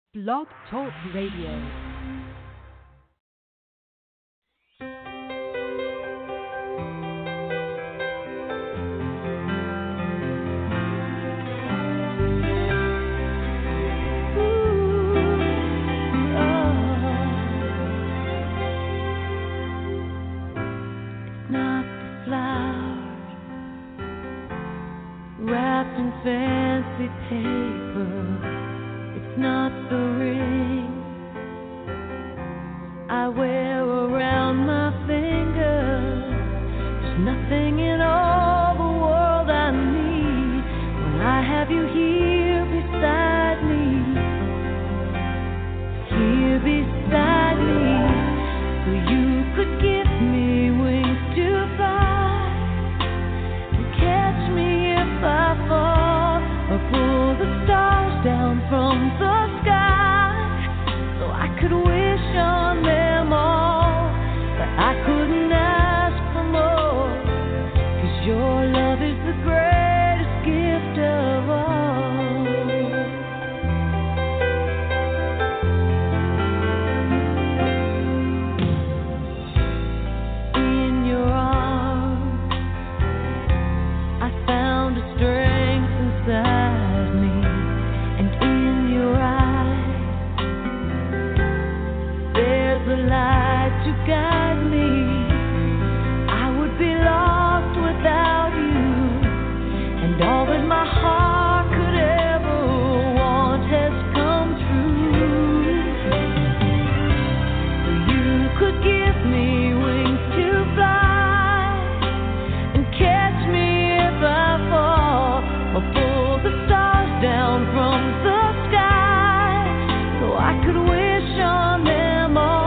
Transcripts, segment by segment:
Blog Talk Radio. Fancy paper, it's not the ring I wear around my finger. There's nothing in all the world I need when I have you here beside me, here beside me. So you could give me wings to fly and catch me if I fall. Pull the stars down from the sky so I could wish on them all, but I couldn't ask for more, 'cause your love is the greatest gift of all. In your arms I found a strength inside. To guide me, I would be lost without you, and all that my heart could ever want has come true. So you could give me wings to fly and catch me if I fall, or pull the stars down from the sky so I could wish on them all.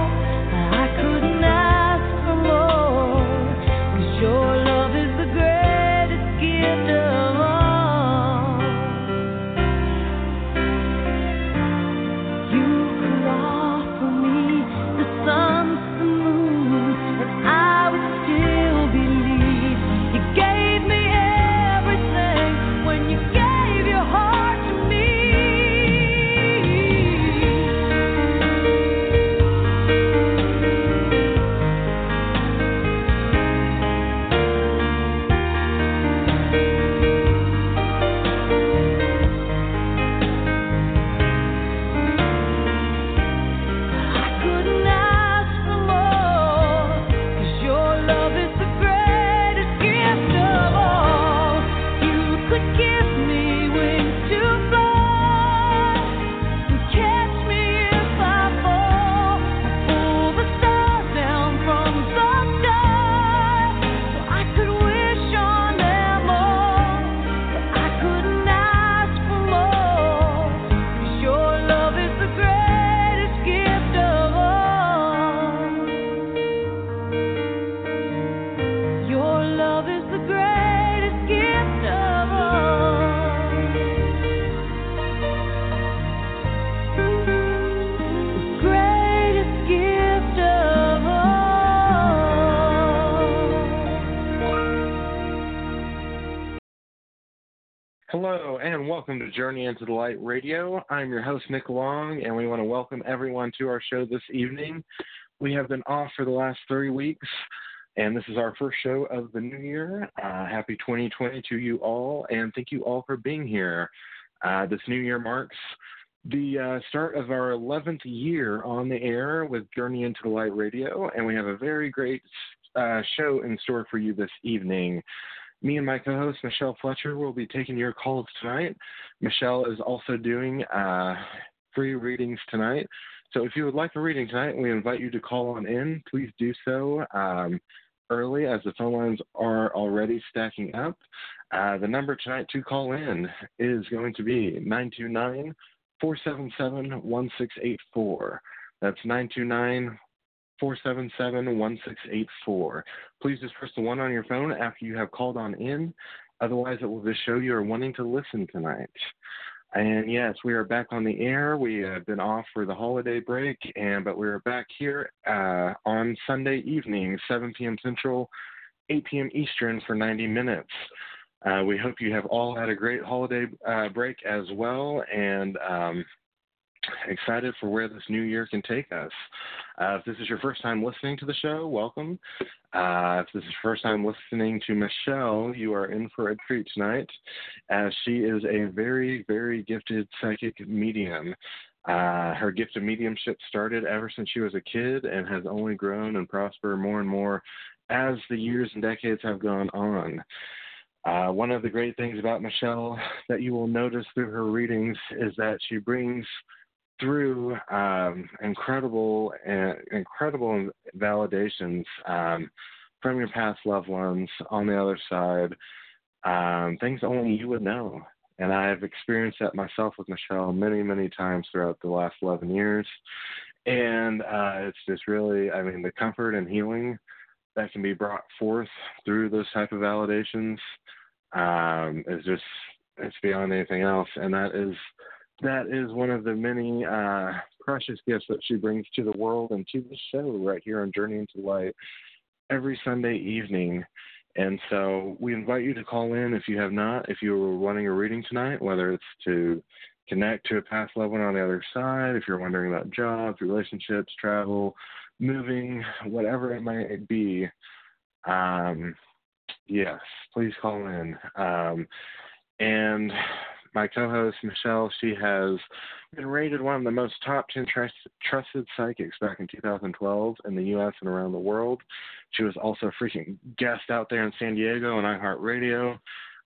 Hello, and welcome to Journey into the Light Radio. I'm your host, Nick Long, and we want to welcome everyone to our show this evening. We have been off for the last 3 weeks, and this is our first show of the new year. Happy 2020 to you all, and thank you all for being here. This new year marks the start of our 11th year on the air with Journey into the Light Radio, and we have a very great show in store for you this evening. Me and my co-host, Michelle Fletcher, will be taking your calls tonight. Michelle is also doing free readings tonight. So if you would like a reading tonight, we invite you to call on in. Please do so early, as the phone lines are already stacking up. The number tonight to call in is going to be 929-477-1684. That's 929-477-1684. Please just press the 1 on your phone after you have called on in. Otherwise, it will just show you are wanting to listen tonight. And yes, we are back on the air. We have been off for the holiday break, but we're back here on Sunday evening, 7 p.m. Central, 8 p.m. Eastern for 90 minutes. We hope you have all had a great holiday break as well, and excited for where this new year can take us. If this is your first time listening to the show, welcome. If this is your first time listening to Michelle, you are in for a treat tonight, as she is a very, very gifted psychic medium. Her gift of mediumship started ever since she was a kid and has only grown and prospered more and more as the years and decades have gone on. One of the great things about Michelle that you will notice through her readings is that she brings through incredible validations from your past loved ones on the other side, things only you would know. And I've experienced that myself with Michelle many, many times throughout the last 11 years. And it's just really, the comfort and healing that can be brought forth through those type of validations it's beyond anything else. And that is one of the many precious gifts that she brings to the world and to the show right here on Journey into Light every Sunday evening. And so we invite you to call in if you have not, if you were wanting a reading tonight, whether it's to connect to a past loved one on the other side, if you're wondering about jobs, relationships, travel, moving, whatever it might be, yes, please call in. And my co-host, Michelle, she has been rated one of the most top 10 trusted psychics back in 2012 in the U.S. and around the world. She was also a freaking guest out there in San Diego on iHeartRadio,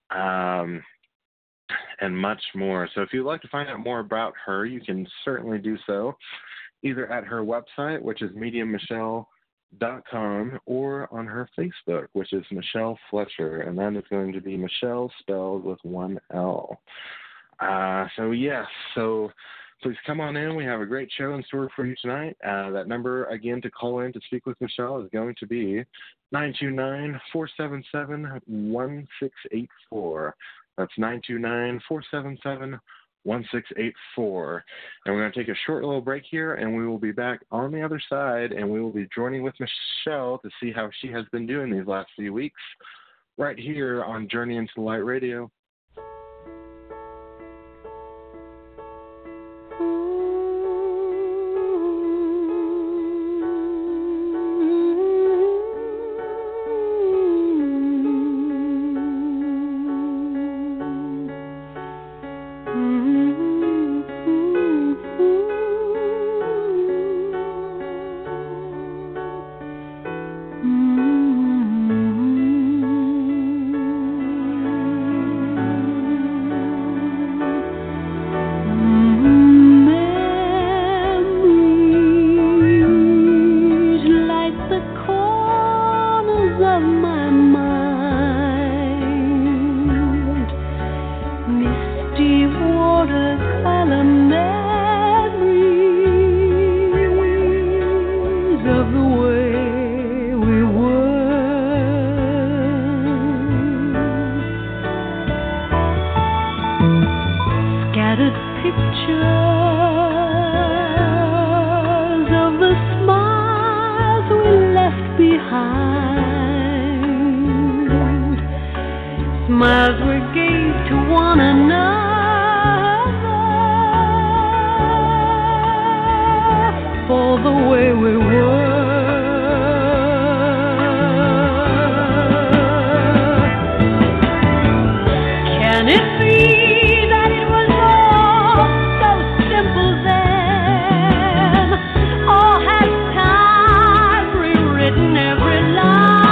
and much more. So if you'd like to find out more about her, you can certainly do so either at her website, which is mediummichelle.com, or on her Facebook, which is Michelle Fletcher, and that is going to be Michelle spelled with one L. So please come on in. We have a great show in store for you tonight. That number, again, to call in to speak with Michelle is going to be 929-477-1684. That's 929-477-1684. And we're going to take a short little break here, and we will be back on the other side, and we will be joining with Michelle to see how she has been doing these last few weeks right here on Journey into the Light Radio.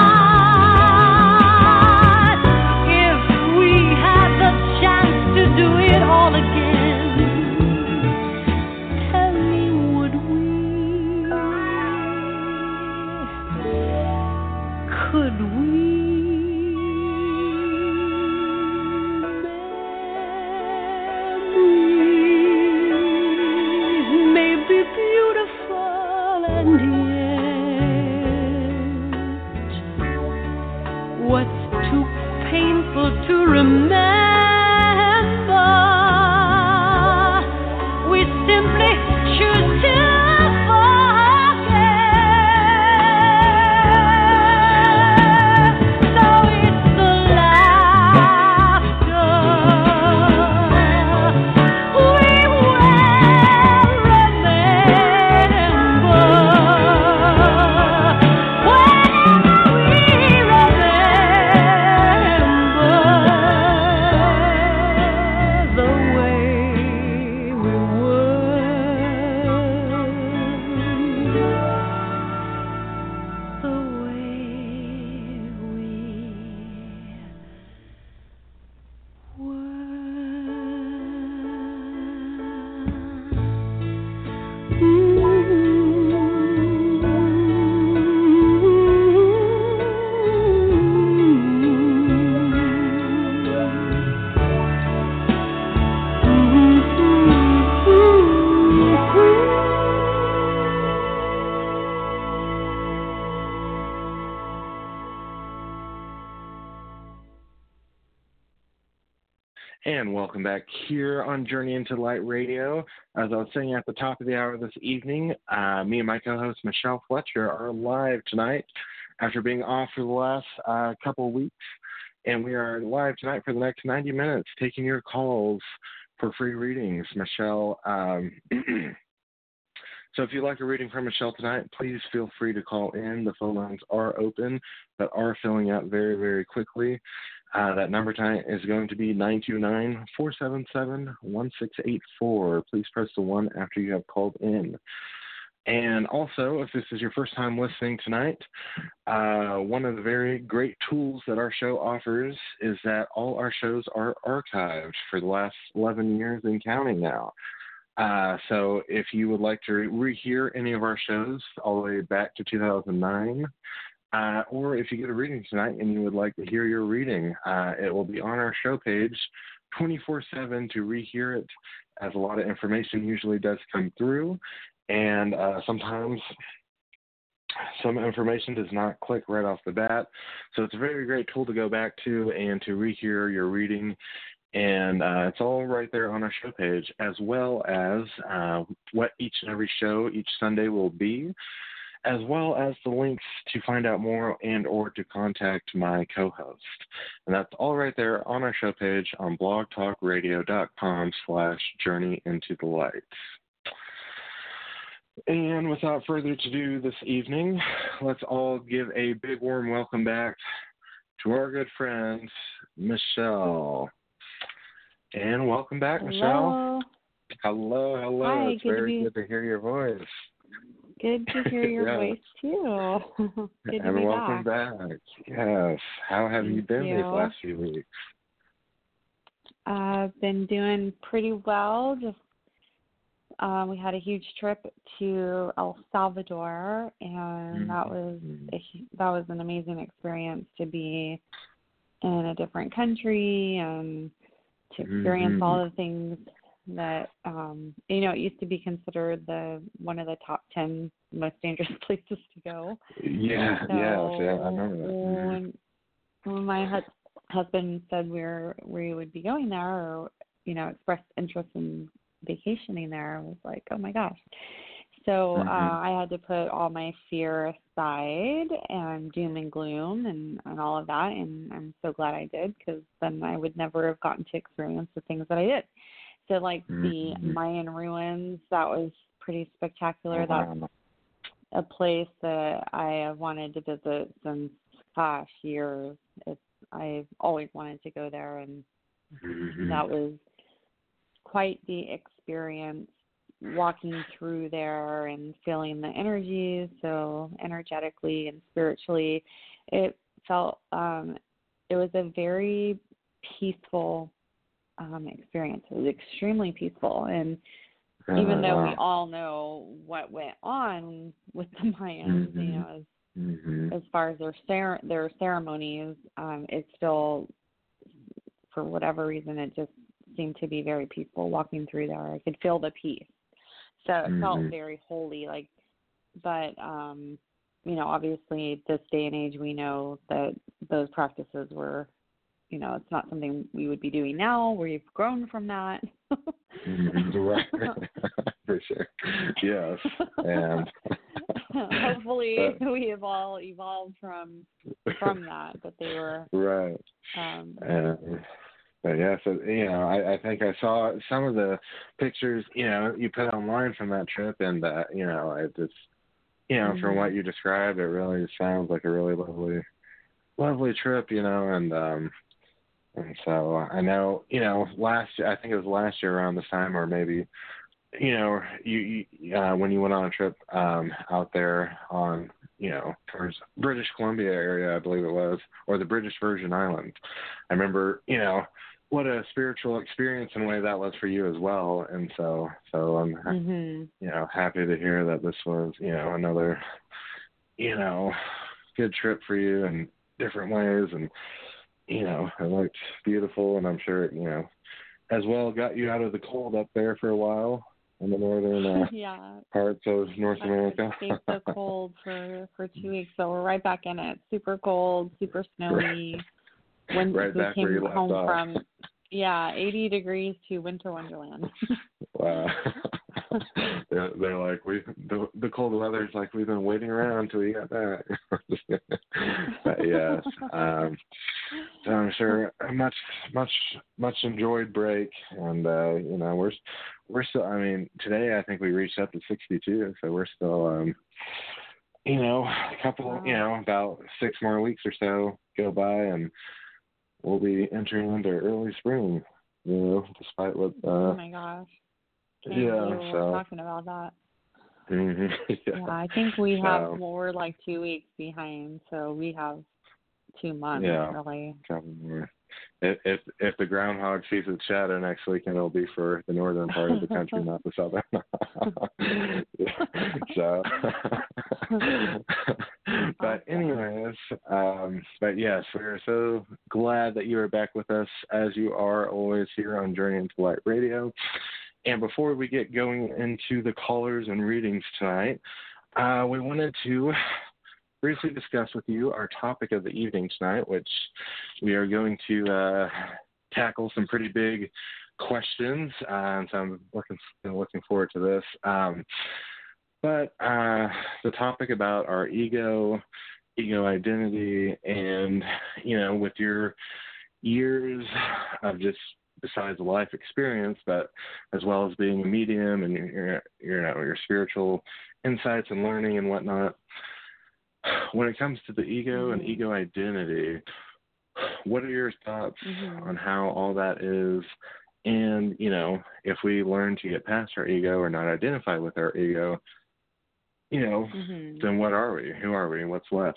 To do welcome back here on Journey into Light Radio. As I was saying at the top of the hour this evening, me and my co-host Michelle Fletcher are live tonight after being off for the last couple of weeks. And we are live tonight for the next 90 minutes, taking your calls for free readings. Michelle, so if you'd like a reading from Michelle tonight, please feel free to call in. The phone lines are open, but are filling out very, very quickly. That number tonight is going to be 929-477-1684. Please press the 1 after you have called in. And also, if this is your first time listening tonight, one of the very great tools that our show offers is that all our shows are archived for the last 11 years and counting now. So if you would like to rehear any of our shows all the way back to 2009, or if you get a reading tonight and you would like to hear your reading, it will be on our show page 24/7 to rehear it, as a lot of information usually does come through, and sometimes some information does not click right off the bat. So it's a very great tool to go back to and to rehear your reading. And it's all right there on our show page, as well as what each and every show each Sunday will be, as well as the links to find out more and or to contact my co-host. And that's all right there on our show page on blogtalkradio.com/journeyintothelight. And without further ado this evening, let's all give a big warm welcome back to our good friend, Michelle. And welcome back, Hello. Michelle. Hello. Hi, It's very good to hear your voice. Good to hear your Yeah. voice, too. Good to And be welcome back. Yes. How have you been these you. last few weeks? I've been doing pretty well. Just we had a huge trip to El Salvador, and that was an amazing experience to be in a different country and to experience all the things that it used to be considered one of the top 10 most dangerous places to go. Yeah, so yeah, I remember that. When my husband said we would be going there, or expressed interest in vacationing there, I was like, oh my gosh. So I had to put all my fear aside and doom and gloom and all of that, and I'm so glad I did, because then I would never have gotten to experience the things that I did. So like the Mayan ruins, that was pretty spectacular. That's a place that I have wanted to visit since, years. I've always wanted to go there, and that was quite the experience, walking through there and feeling the energies, so energetically and spiritually. It felt, it was a very peaceful experience. It was extremely peaceful. And even though we all know what went on with the Mayans, as far as their ceremonies, it still, for whatever reason, it just seemed to be very peaceful walking through there. I could feel the peace. So it felt very holy, but obviously this day and age, we know that those practices were, it's not something we would be doing now. We've grown from that. Right. For sure. Yes. And hopefully we have all evolved from that, but they were right. But yeah, so I think I saw some of the pictures you put online from that trip, and it just from what you described, it really sounds like a really lovely trip, and so I know I think it was last year around this time, or maybe you when you went on a trip out there on towards British Columbia area, I believe it was, or the British Virgin Islands. I remember what a spiritual experience in a way that was for you as well. And so I'm, happy to hear that this was, another, good trip for you in different ways. And, it looked beautiful, and I'm sure, as well got you out of the cold up there for a while in the northern parts of North America. It stayed so cold for 2 weeks, so we're right back in it. Super cold, super snowy. When right we back came where you left home off. Yeah, 80 degrees to Winter Wonderland. Wow. They're like, the cold weather's like, we've been waiting around until you got back. But yes, so I'm sure a much enjoyed break, and we're still. I mean, today I think we reached up to 62, so we're still, a couple, about 6 more weeks or so go by, and we'll be entering into early spring. Despite what. Oh my gosh. Yeah, so talking about that. Mm-hmm. Yeah, I think we have. Well, we're like 2 weeks behind, so we have 2 months really. If the groundhog sees its shadow next weekend, it'll be for the northern part of the country, not the southern. So, but anyways, but yes, we're so glad that you are back with us, as you are always here on Journey into Light Radio. And before we get going into the callers and readings tonight, we wanted to briefly discuss with you our topic of the evening tonight, which we are going to tackle some pretty big questions. So I'm looking forward to this. But the topic about our ego identity, and, with your years of just besides life experience, but as well as being a medium and your spiritual insights and learning and whatnot. When it comes to the ego and ego identity, what are your thoughts on how all that is? And, if we learn to get past our ego or not identify with our ego, then what are we? Who are we? What's left,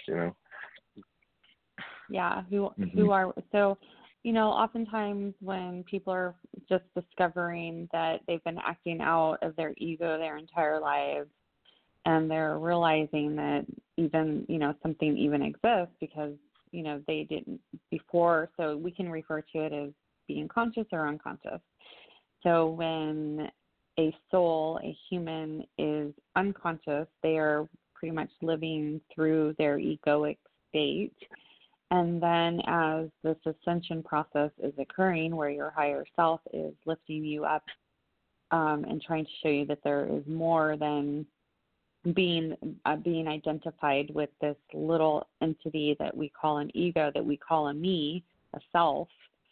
Yeah, who are we? So, oftentimes when people are just discovering that they've been acting out of their ego their entire lives, and they're realizing that even, something even exists because, they didn't before. So we can refer to it as being conscious or unconscious. So when a soul, a human, is unconscious, they are pretty much living through their egoic state. And then as this ascension process is occurring, where your higher self is lifting you up and trying to show you that there is more than being identified with this little entity that we call an ego, that we call a me, a self,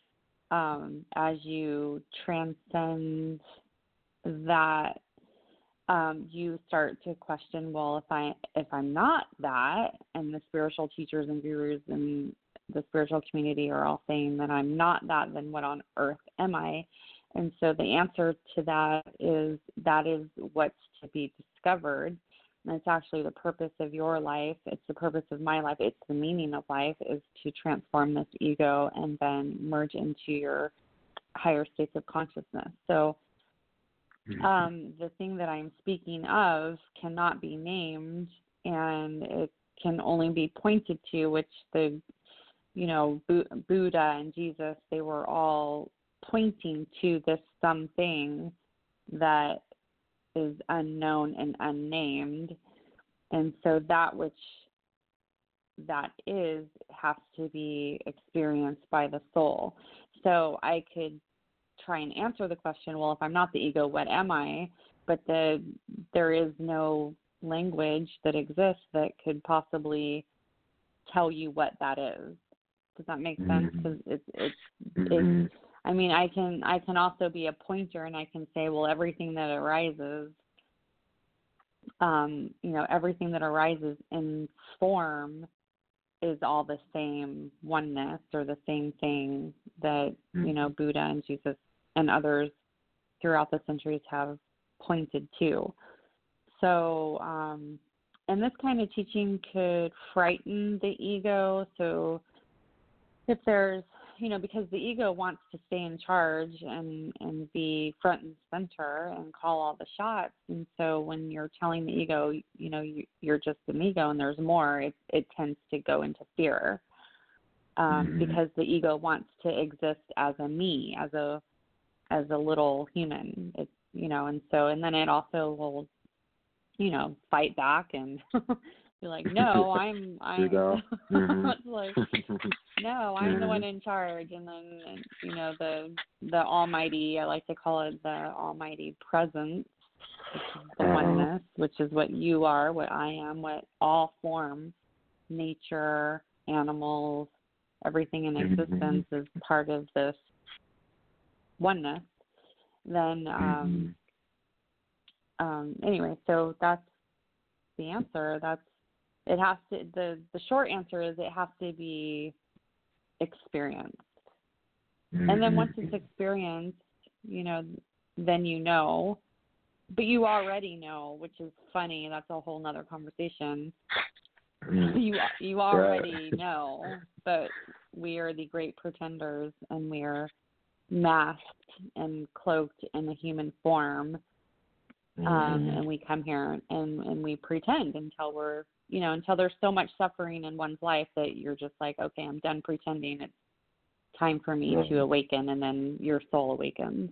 as you transcend that, you start to question, well, if I'm not that, and the spiritual teachers and gurus in the spiritual community are all saying that I'm not that, then what on earth am I? And so the answer to that is what's to be discovered. And it's actually the purpose of your life. It's the purpose of my life. It's the meaning of life, is to transform this ego and then merge into your higher states of consciousness. So the thing that I'm speaking of cannot be named, and it can only be pointed to, which the, Buddha and Jesus, they were all pointing to this something that is unknown and unnamed. And so that which that is has to be experienced by the soul. So I could try and answer the question, well, if I'm not the ego, what am I? But there is no language that exists that could possibly tell you what that is. Does that make sense? Because it's I mean, I can also be a pointer, and I can say, well, everything that arises, everything that arises in form is all the same oneness, or the same thing that, Buddha and Jesus and others throughout the centuries have pointed to. So, and this kind of teaching could frighten the ego. So if there's, because the ego wants to stay in charge and be front and center and call all the shots. And so when you're telling the ego, you're just an ego and there's more, it tends to go into fear, because the ego wants to exist as a me, as a little human. It's, and then it also will, fight back and Be like, no, I'm Mm-hmm. it's like, no, I'm the one in charge. And then, the Almighty, I like to call it the Almighty Presence, which is the oneness, which is what you are, what I am, what all forms, nature, animals, everything in existence is part of this oneness. Then, anyway, so that's the answer. It has to, the short answer is it has to be experienced. And then once it's experienced, then you know, but you already know, which is funny. That's a whole nother conversation. You already know, but we are the great pretenders, and we are masked and cloaked in a human form. And we come here and we pretend until we're, until there's so much suffering in one's life that you're just like, okay, I'm done pretending. It's time for me to awaken, and then your soul awakens.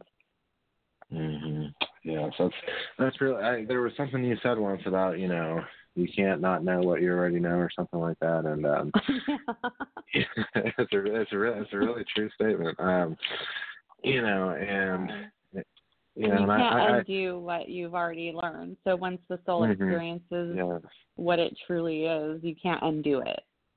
Yeah, so that's really. There was something you said once about, you can't not know what you already know, or something like that, and it's a really true statement. And you can't undo what you've already learned. So once the soul experiences what it truly is, you can't undo it.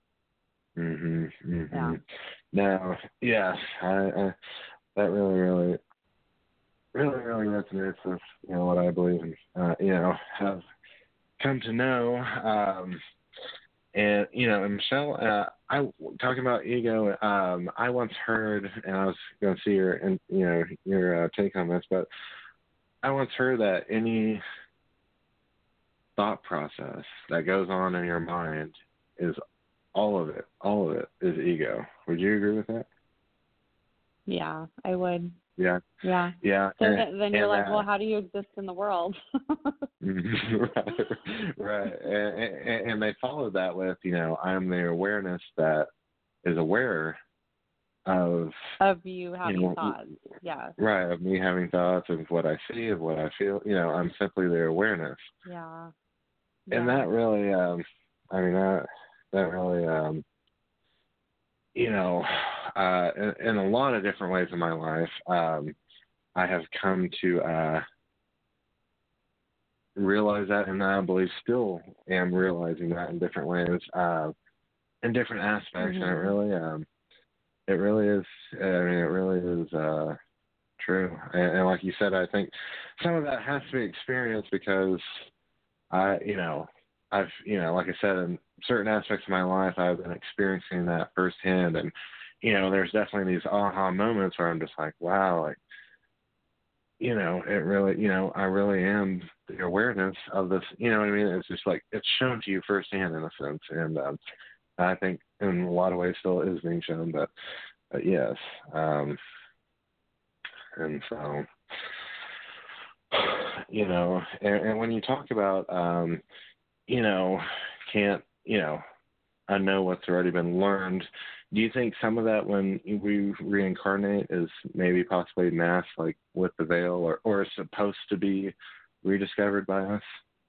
Yeah. No, yes, that really resonates with what I believe in. Have come to know. And and Michelle, I talking about ego. I once heard, and I was going to see your take on this, but I once heard that any thought process that goes on in your mind is all of it is ego. Would you agree with that? Yeah, I would. Yeah. Yeah. Yeah. So then you're like, well, how do you exist in the world? Right. And they followed that with, I'm the awareness that is aware of you having thoughts. Yeah. Right. Of me having thoughts, of what I see, of what I feel. I'm simply their awareness. Yeah. And that really, that really, in a lot of different ways in my life, I have come to realize that, and I believe still am realizing that in different ways, in different aspects, and it really is true. And like you said, I think some of that has to be experienced because I've, like I said, in certain aspects of my life, I've been experiencing that firsthand. And, there's definitely these aha moments where I'm just like, wow, like, it really, I really am the awareness of this, you know what I mean? It's just like, it's shown to you firsthand in a sense. And I think in a lot of ways still is being shown, but yes. And so, and when you talk about, can't, I know what's already been learned. Do you think some of that when we reincarnate is maybe possibly masked, like with the veil, or is supposed to be rediscovered by us?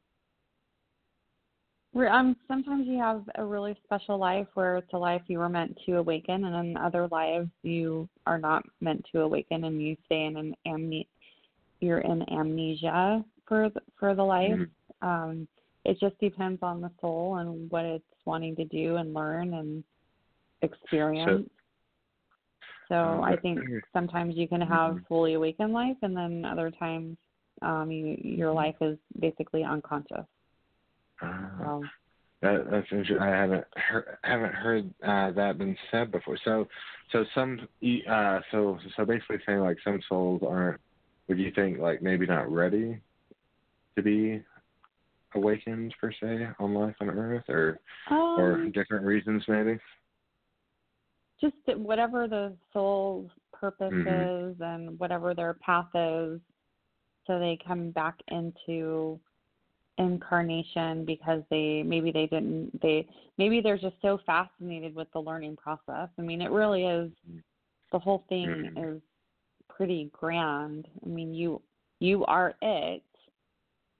Sometimes you have a really special life where it's a life you were meant to awaken, and in other lives you are not meant to awaken, and you stay in you're in amnesia for the life. It just depends on the soul and what it's wanting to do and learn and experience. So I think sometimes you can have fully awakened life, and then other times your life is basically unconscious. That's interesting. I haven't heard that been said before. So basically saying like some souls aren't. Would you think like maybe not ready to be awakened per se on life on Earth, or different reasons maybe? Just whatever the soul's purpose is and whatever their path is, so they come back into incarnation because maybe they're just so fascinated with the learning process. I mean, it really is, the whole thing is pretty grand. I mean, you are it,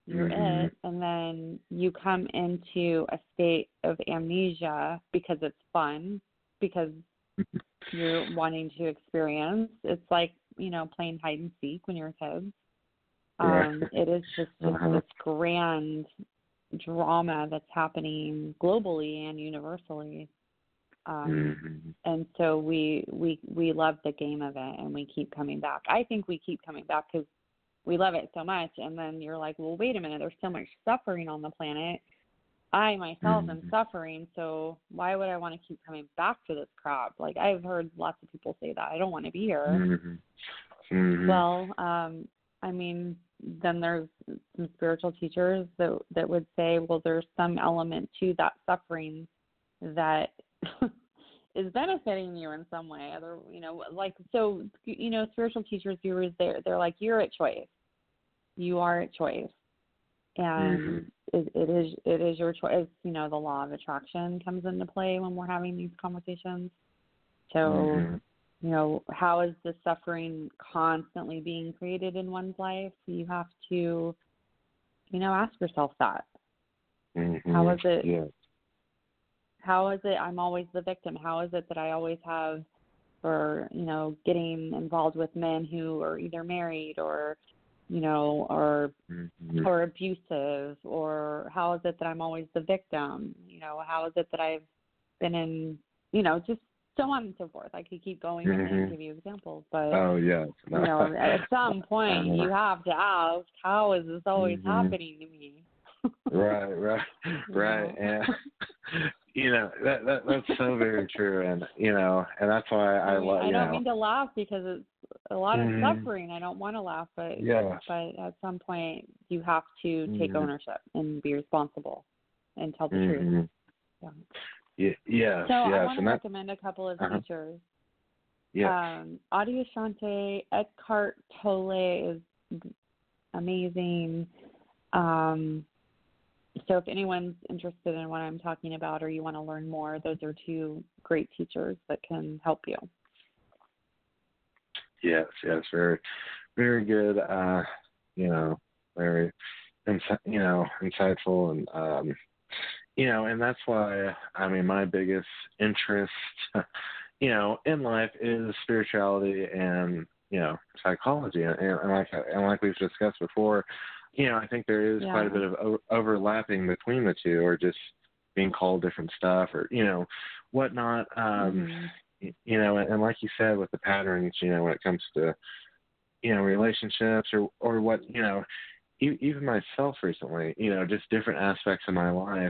you're Mm-hmm. it, and then you come into a state of amnesia because it's fun, because you're wanting to experience. It's like, playing hide and seek when you're kids. Right. It is just this grand drama that's happening globally and universally. And so we love the game of it, and we keep coming back. I think we keep coming back because we love it so much. And then you're like, well, wait a minute, there's so much suffering on the planet. I myself am suffering, so why would I want to keep coming back to this crap? Like, I've heard lots of people say that. I don't want to be here. Well, I mean, then there's some spiritual teachers that would say, well, there's some element to that suffering that is benefiting you in some way. Other, spiritual teachers, viewers, they're like, you're at choice. You are at choice. And it is your choice. The law of attraction comes into play when we're having these conversations. So, how is the suffering constantly being created in one's life? You have to, ask yourself that. How is it? Yeah. How is it I'm always the victim? How is it that I always have, or, getting involved with men who are either married or, or abusive, or how is it that I'm always the victim? How is it that I've been in, just so on and so forth. I could keep going and give you examples, but at some point you have to ask, how is this always happening to me? Right. And that's so very true, and and that's why I love. I don't mean to laugh because it's a lot of suffering. I don't want to laugh, but at some point you have to take ownership and be responsible and tell the truth. Yes. So I want to recommend a couple of teachers. Yes. Adyashanti Eckhart Tolle is amazing. So if anyone's interested in what I'm talking about, or you want to learn more, those are two great teachers that can help you. Yes, very, very good. Very, insightful, and and that's why, my biggest interest, in life is spirituality and, psychology. And like we've discussed before, I think there is quite a bit of overlapping between the two, or just being called different stuff, or, whatnot. And like you said, with the patterns, when it comes to, relationships or what, even myself recently, just different aspects of my life,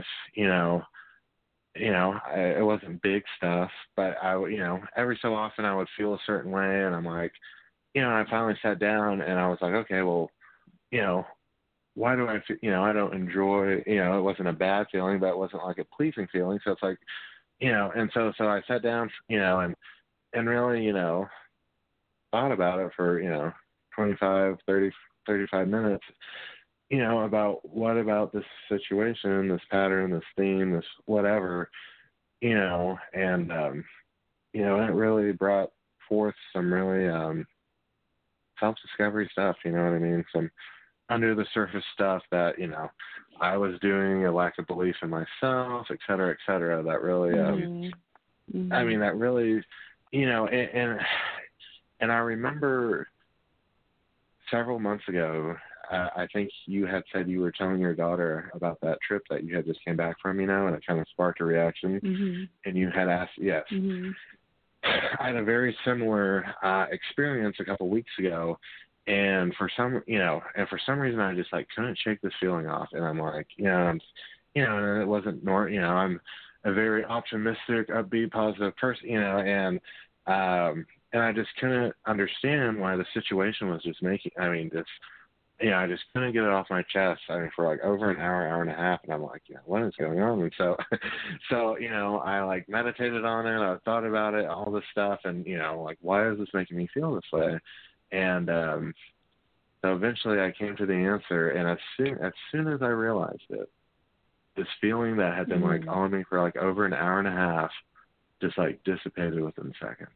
it wasn't big stuff, but I, every so often I would feel a certain way, and I'm like, I finally sat down and I was like, okay, well, why do I feel, I don't enjoy, it wasn't a bad feeling, but it wasn't like a pleasing feeling. So it's like, and so I sat down, and really, thought about it for, 25, 30, 35 minutes, about what about this situation, this pattern, this theme, this whatever, and, it really brought forth some really self-discovery stuff, you know what I mean? Some under the surface stuff that, I was doing, a lack of belief in myself, et cetera, that really, that really, and I remember several months ago, I think you had said you were telling your daughter about that trip that you had just came back from, and it kind of sparked a reaction. And you had asked, yes. I had a very similar experience a couple weeks ago, and for some reason I just couldn't shake this feeling off, and I'm like, and it wasn't I'm a very optimistic, upbeat, positive person, and I just couldn't understand why the situation was just making, I just couldn't get it off my chest. For over an hour and a half, and I'm like, what is going on? And so I meditated on it. I thought about it, all this stuff, and why is this making me feel this way? And so eventually I came to the answer, and as soon as I realized it, this feeling that had been on me for over an hour and a half just dissipated within seconds.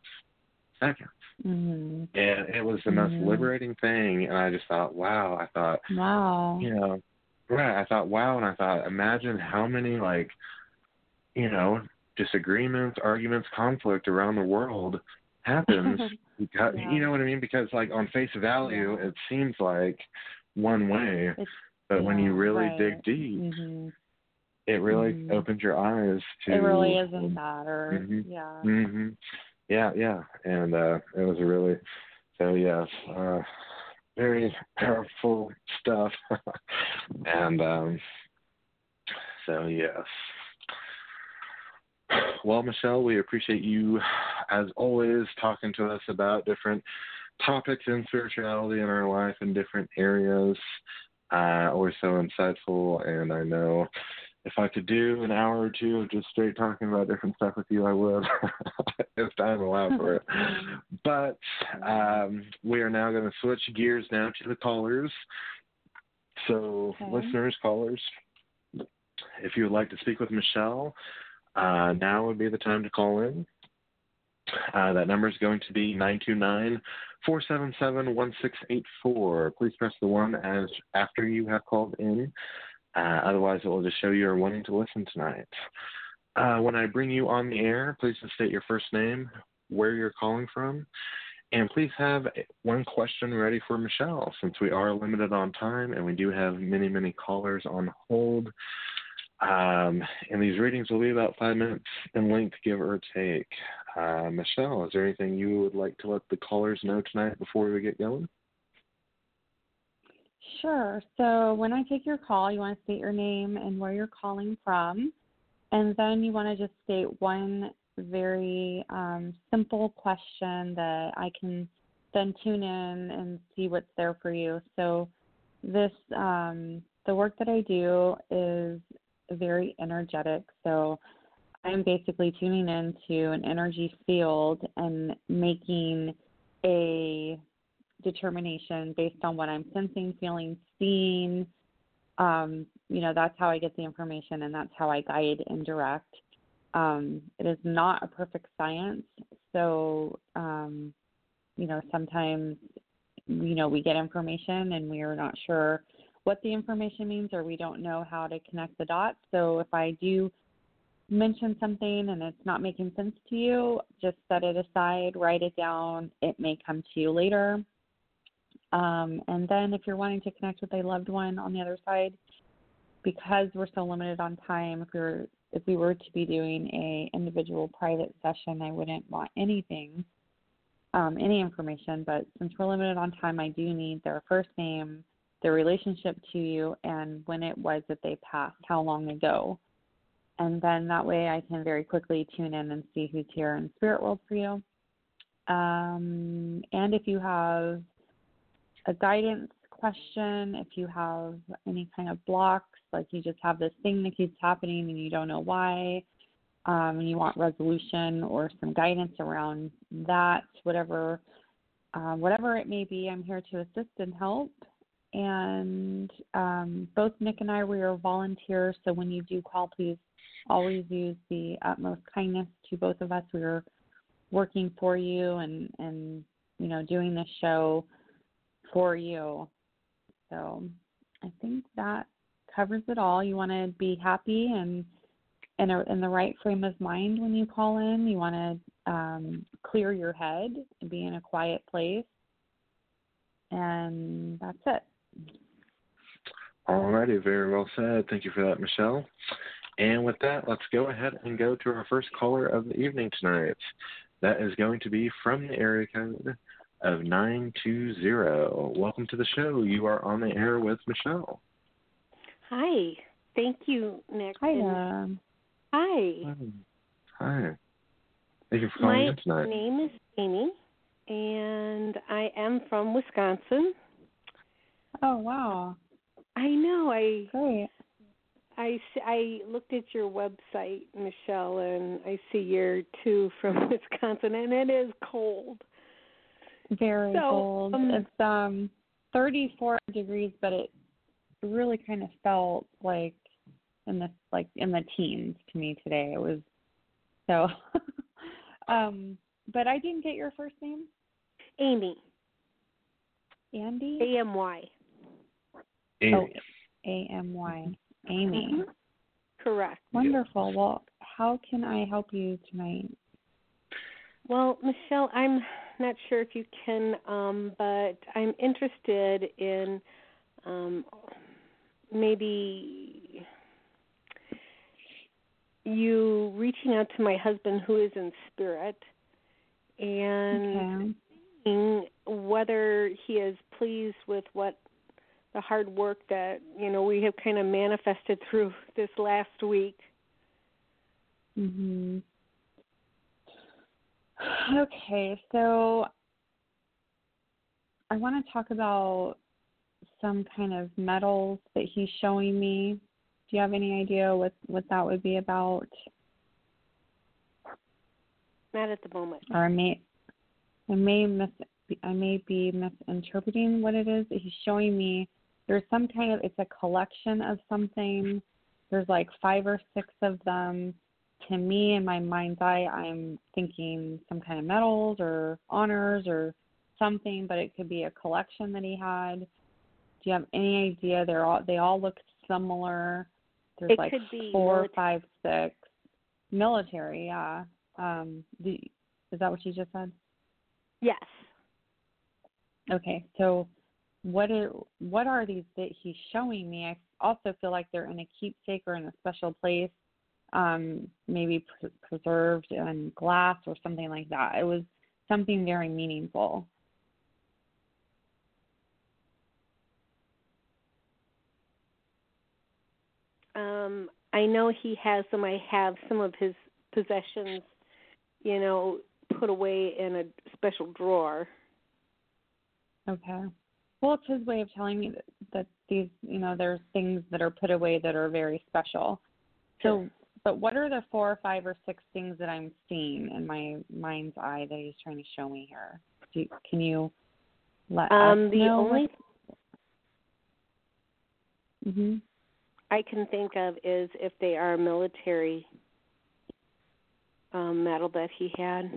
And it was the most liberating thing, and I just thought, wow. right, I thought, wow, and I thought, imagine how many, like, disagreements, arguments, conflict around the world happens because, Yeah. you know what I mean? Because, like, on face value, it seems like one way, but when you really dig deep, it really opens your eyes to. It really isn't that, or yeah, and it was a really, so yes, very powerful stuff, and so yes. Well, Michelle, we appreciate you, as always, talking to us about different topics in spirituality in our life in different areas. Always so insightful, and I know if I could do an hour or two of just straight talking about different stuff with you, I would, if time allowed for it. But we are now going to switch gears now to the callers. So, listeners, callers, if you would like to speak with Michelle, now would be the time to call in. That number is going to be 929-477-1684. Please press the 1 as after you have called in. Otherwise, it will just show you are wanting to listen tonight. When I bring you on the air, please just state your first name, where you're calling from, and please have one question ready for Michelle, since we are limited on time and we do have many, many callers on hold. And these readings will be about 5 minutes in length, give or take. Michelle, is there anything you would like to let the callers know tonight before we get going? Sure. So when I take your call, you want to state your name and where you're calling from, and then you want to just state one very simple question that I can then tune in and see what's there for you. So this, the work that I do is very energetic. So I'm basically tuning into an energy field and making a determination based on what I'm sensing, feeling, seeing. That's how I get the information, and that's how I guide and direct. It is not a perfect science. So, sometimes, we get information and we are not sure what the information means, or we don't know how to connect the dots. So if I do mention something and it's not making sense to you, just set it aside, write it down. It may come to you later. And then if you're wanting to connect with a loved one on the other side, because we're so limited on time, if we were to be doing a individual private session, I wouldn't want anything, any information. But since we're limited on time, I do need their first name, their relationship to you, and when it was that they passed, how long ago. And then that way I can very quickly tune in and see who's here in spirit world for you. And if you have a guidance question, if you have any kind of blocks, like you just have this thing that keeps happening and you don't know why, and you want resolution or some guidance around that, whatever it may be, I'm here to assist and help. And both Nick and I, we are volunteers, so when you do call, please always use the utmost kindness to both of us. We are working for you and doing this show for you. So I think that covers it all. You want to be happy and in the right frame of mind when you call in. You want to clear your head and be in a quiet place. And that's it. All righty, very well said. Thank you for that, Michelle. And with that, let's go ahead and go to our first caller of the evening tonight. That is going to be from the area code of 920. Welcome to the show. You are on the air with Michelle. Hi. Thank you, Nick. Hi. Hi. Hi. Thank you for calling in tonight. My name is Amy, and I am from Wisconsin. Oh, wow. I know. Great. I looked at your website, Michelle, and I see you're too from Wisconsin, and it is cold. Very cold. It's 34 degrees, but it really kind of felt like in the teens to me today. It was so. But I didn't get your first name. Amy. Andy. AMY. Amy. Oh, Amy. Amy. Mm-hmm. Correct. Wonderful. Well, how can I help you tonight? Well, Michelle, I'm not sure if you can, but I'm interested in maybe you reaching out to my husband who is in spirit and seeing whether he is pleased with what the hard work that, we have kind of manifested through this last week. Mhm. Okay, so I want to talk about some kind of metals that he's showing me. Do you have any idea what that would be about? Not at the moment. Or I may be misinterpreting what it is that he's showing me. There's some kind of, it's a collection of something. There's like 5 or 6 of them. To me, in my mind's eye, I'm thinking some kind of medals or honors or something, but it could be a collection that he had. Do you have any idea? They all look similar. There's like could be 4, military. 5, 6. Military, yeah. Is that what you just said? Yes. Okay, so what are these that he's showing me? I also feel like they're in a keepsake or in a special place, maybe preserved in glass or something like that. It was something very meaningful. I know he has them. I have some of his possessions, put away in a special drawer. Okay. Well, it's his way of telling me that these, there's things that are put away that are very special. Sure. So, but what are the 4 or 5 or 6 things that I'm seeing in my mind's eye that he's trying to show me here? Can you let us know? Mm-hmm. I can think of is if they are military medal that he had.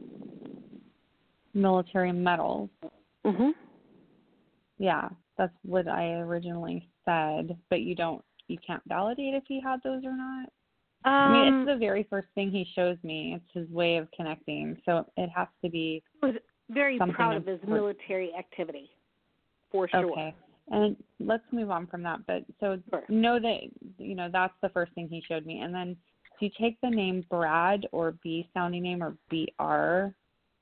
Military medals. Mhm. Yeah, that's what I originally said, but you can't validate if he had those or not. I mean, it's the very first thing he shows me. It's his way of connecting, so it has to be. He was very proud of his military activity, for sure. Okay, and let's move on from that. But so sure. Know that that's the first thing he showed me, and then do you take the name Brad or B sounding name or BR?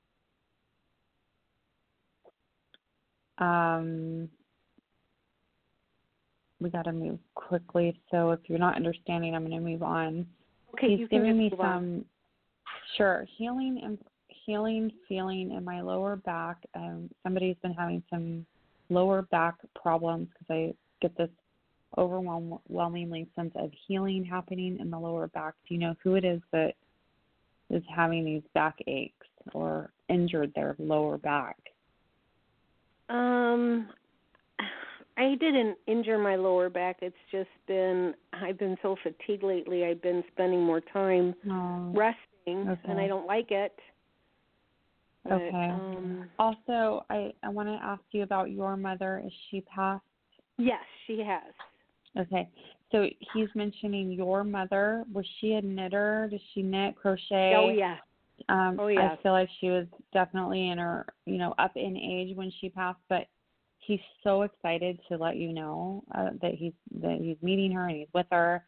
We got to move quickly, so if you're not understanding, I'm going to move on. Okay, He's giving me some, healing feeling in my lower back. Somebody's been having some lower back problems because I get this overwhelmingly sense of healing happening in the lower back. Do you know who it is that is having these back aches or injured their lower back? I didn't injure my lower back. It's just I've been so fatigued lately. I've been spending more time resting, and I don't like it. But, okay. Also, I want to ask you about your mother. Is she passed? Yes, she has. Okay. So he's mentioning your mother. Was she a knitter? Does she knit, crochet? Oh, yeah. I feel like she was definitely in her, up in age when she passed, but he's so excited to let you know that he's meeting her and he's with her.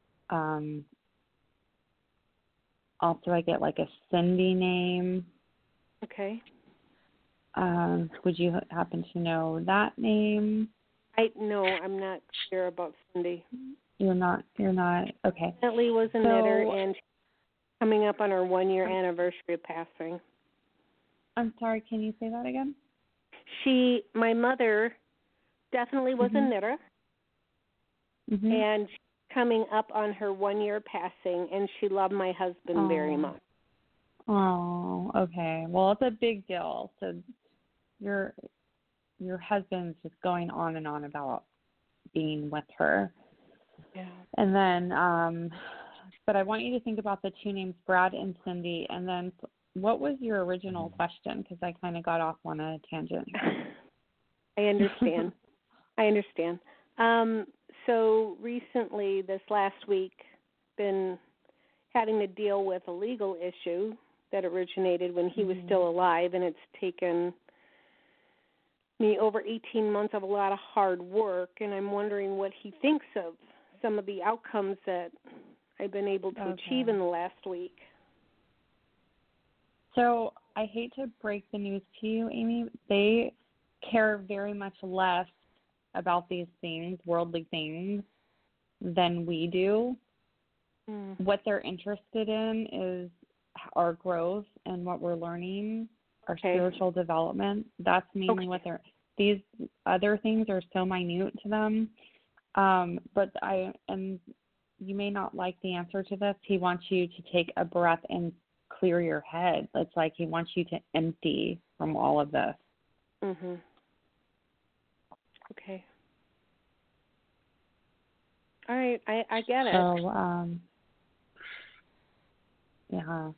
Also, I get like a Cindy name. Okay. Would you happen to know that name? No, I'm not sure about Cindy. You're not. Okay. Definitely was a knitter, and she's coming up on her 1-year anniversary of passing. I'm sorry. Can you say that again? My mother, definitely was a knitter, and she's coming up on her 1-year passing, and she loved my husband very much. Oh, okay. Well, it's a big deal. So your husband's just going on and on about being with her. Yeah. And then, but I want you to think about the 2 names, Brad and Cindy, and then what was your original question? Because I kind of got off on a tangent. I understand. so recently, this last week, been having to deal with a legal issue that originated when he was still alive, and it's taken me over 18 months of a lot of hard work, and I'm wondering what he thinks of some of the outcomes that I've been able to achieve in the last week. So I hate to break the news to you, Amy. They care very much less about these things, worldly things, than we do. What they're interested in is our growth and what we're learning, our spiritual development. That's mainly what they're. These other things are so minute to them. But you may not like the answer to this. He wants you to take a breath and clear your head. It's like he wants you to empty from all of this. Okay. All right, I get it. So, yeah.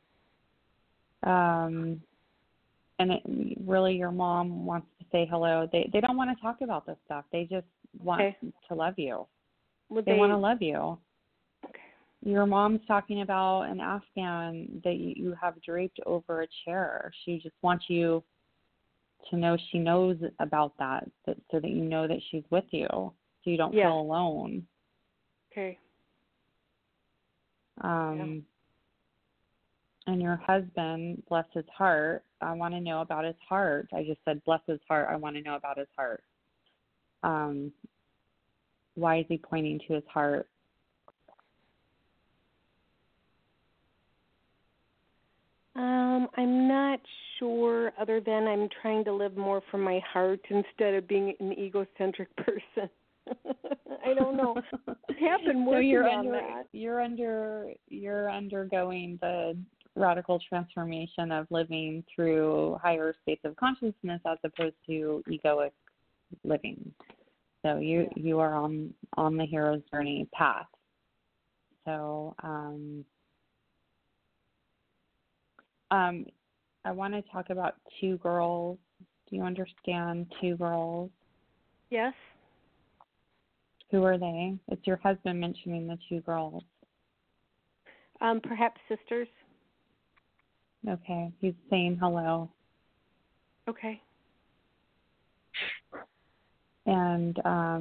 And really, your mom wants to say hello. They don't want to talk about this stuff. They just want to love you. They want to love you. Okay. Your mom's talking about an Afghan that you have draped over a chair. She just wants you to know she knows about that so that you know that she's with you, so you don't feel alone. Okay. And your husband, bless his heart, I want to know about his heart. I just said, bless his heart, I want to know about his heart. Why is he pointing to his heart? I'm not sure, other than I'm trying to live more from my heart instead of being an egocentric person. I don't know. I have been working on that. You're undergoing the radical transformation of living through higher states of consciousness as opposed to egoic living. So you are on the hero's journey path. So I want to talk about two girls. Do you understand two girls? Yes. Who are they? It's your husband mentioning the two girls. Perhaps sisters. Okay. He's saying hello. Okay. And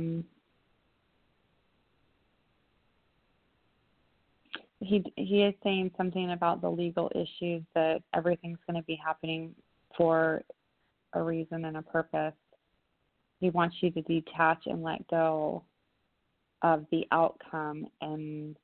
he is saying something about the legal issues, that everything's going to be happening for a reason and a purpose. He wants you to detach and let go of the outcome and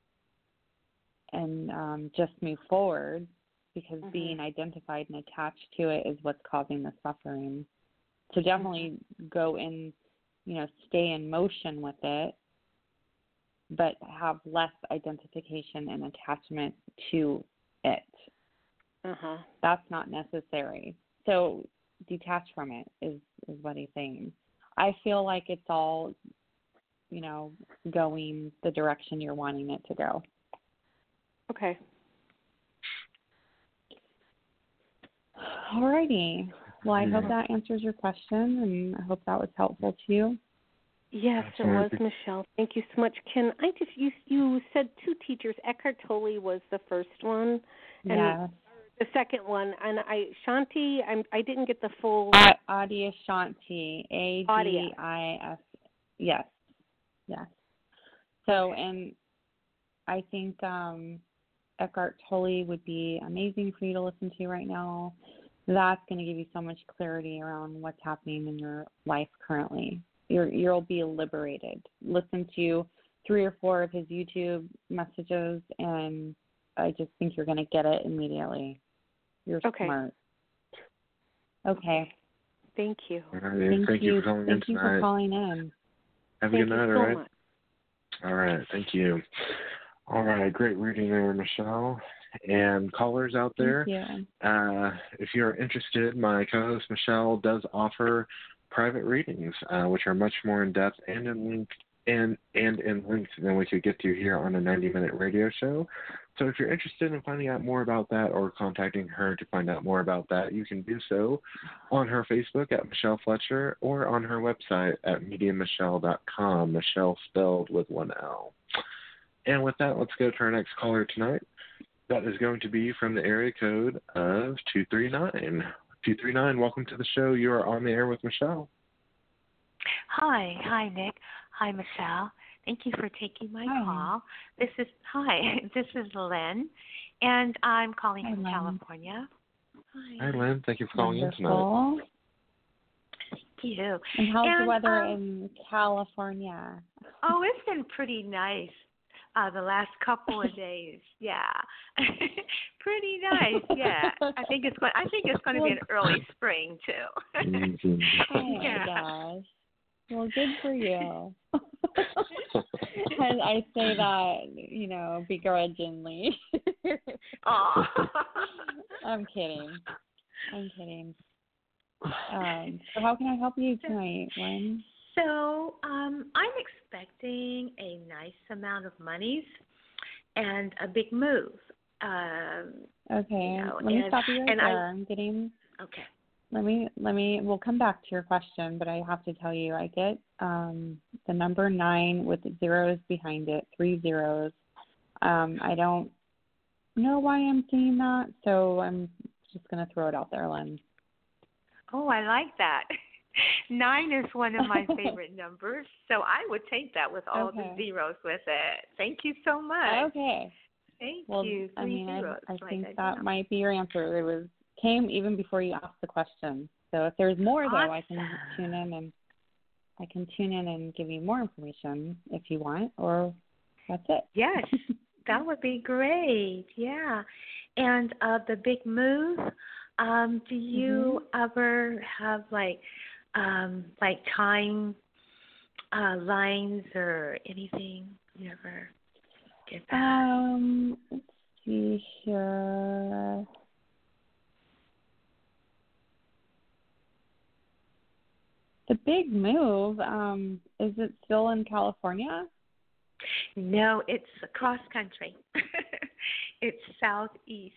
just move forward, because being identified and attached to it is what's causing the suffering. So definitely go in, stay in motion with it, but have less identification and attachment to it. That's not necessary. So detach from it is what he's saying. I feel like it's all, going the direction you're wanting it to go. Okay. All righty. Well, I hope that answers your question, and I hope that was helpful to you. Yes, it was, Michelle. Thank you so much. Can I just, you said two teachers. Eckhart Tolle was the first one. And the second one. And Shanti, I didn't get the full. Adyashanti. A-D-I-S. Yes. So, and I think Eckhart Tolle would be amazing for you to listen to right now. That's going to give you so much clarity around what's happening in your life currently. You'll be liberated. Listen to 3 or 4 of his YouTube messages, and I just think you're going to get it immediately. You're smart. Okay. Thank you. Thank you for calling in tonight. Thank you for calling in. Have a good night, all right? All right, thank you. All right, great reading there, Michelle. And callers out there, if you're interested, my co-host Michelle does offer private readings, which are much more in-depth and and in links than we could get to here on a 90-minute radio show. So if you're interested in finding out more about that or contacting her to find out more about that, you can do so on her Facebook at Michelle Fletcher or on her website at mediummichelle.com, Michelle spelled with one L. And with that, let's go to our next caller tonight. That is going to be from the area code of 239. 239, welcome to the show. You are on the air with Michelle. Hi, Nick. Hi, Michelle. Thank you for taking my call. This is Lynn, and I'm calling from California. Hi, Lynn. Thank you for calling in tonight. Thank you. And how's the weather in California? Oh, it's been pretty nice the last couple of days. Yeah, pretty nice. Yeah, I think it's going to be an early spring too. Oh my gosh. Well, good for you. And I say that, begrudgingly. Oh. I'm kidding. So how can I help you tonight, Lynn? So I'm expecting a nice amount of monies and a big move. Okay. Let me stop you right there. I'm getting. Okay. We'll come back to your question, but I have to tell you, I get the number 9 with zeros behind it, 3 zeros. I don't know why I'm seeing that, so I'm just going to throw it out there, Lynn. Oh, I like that. 9 is one of my favorite numbers, so I would take that with all the zeros with it. Thank you so much. Okay. Thank you. I mean, I think that might be your answer. It came even before you asked the question. So if there's more, though, I can tune in and give you more information if you want, or that's it. Yes, that would be great. Yeah, and the big move. Do you ever have like time lines or anything? You ever get that? Let's see here. The big move, is it still in California? No, it's across country. It's southeast.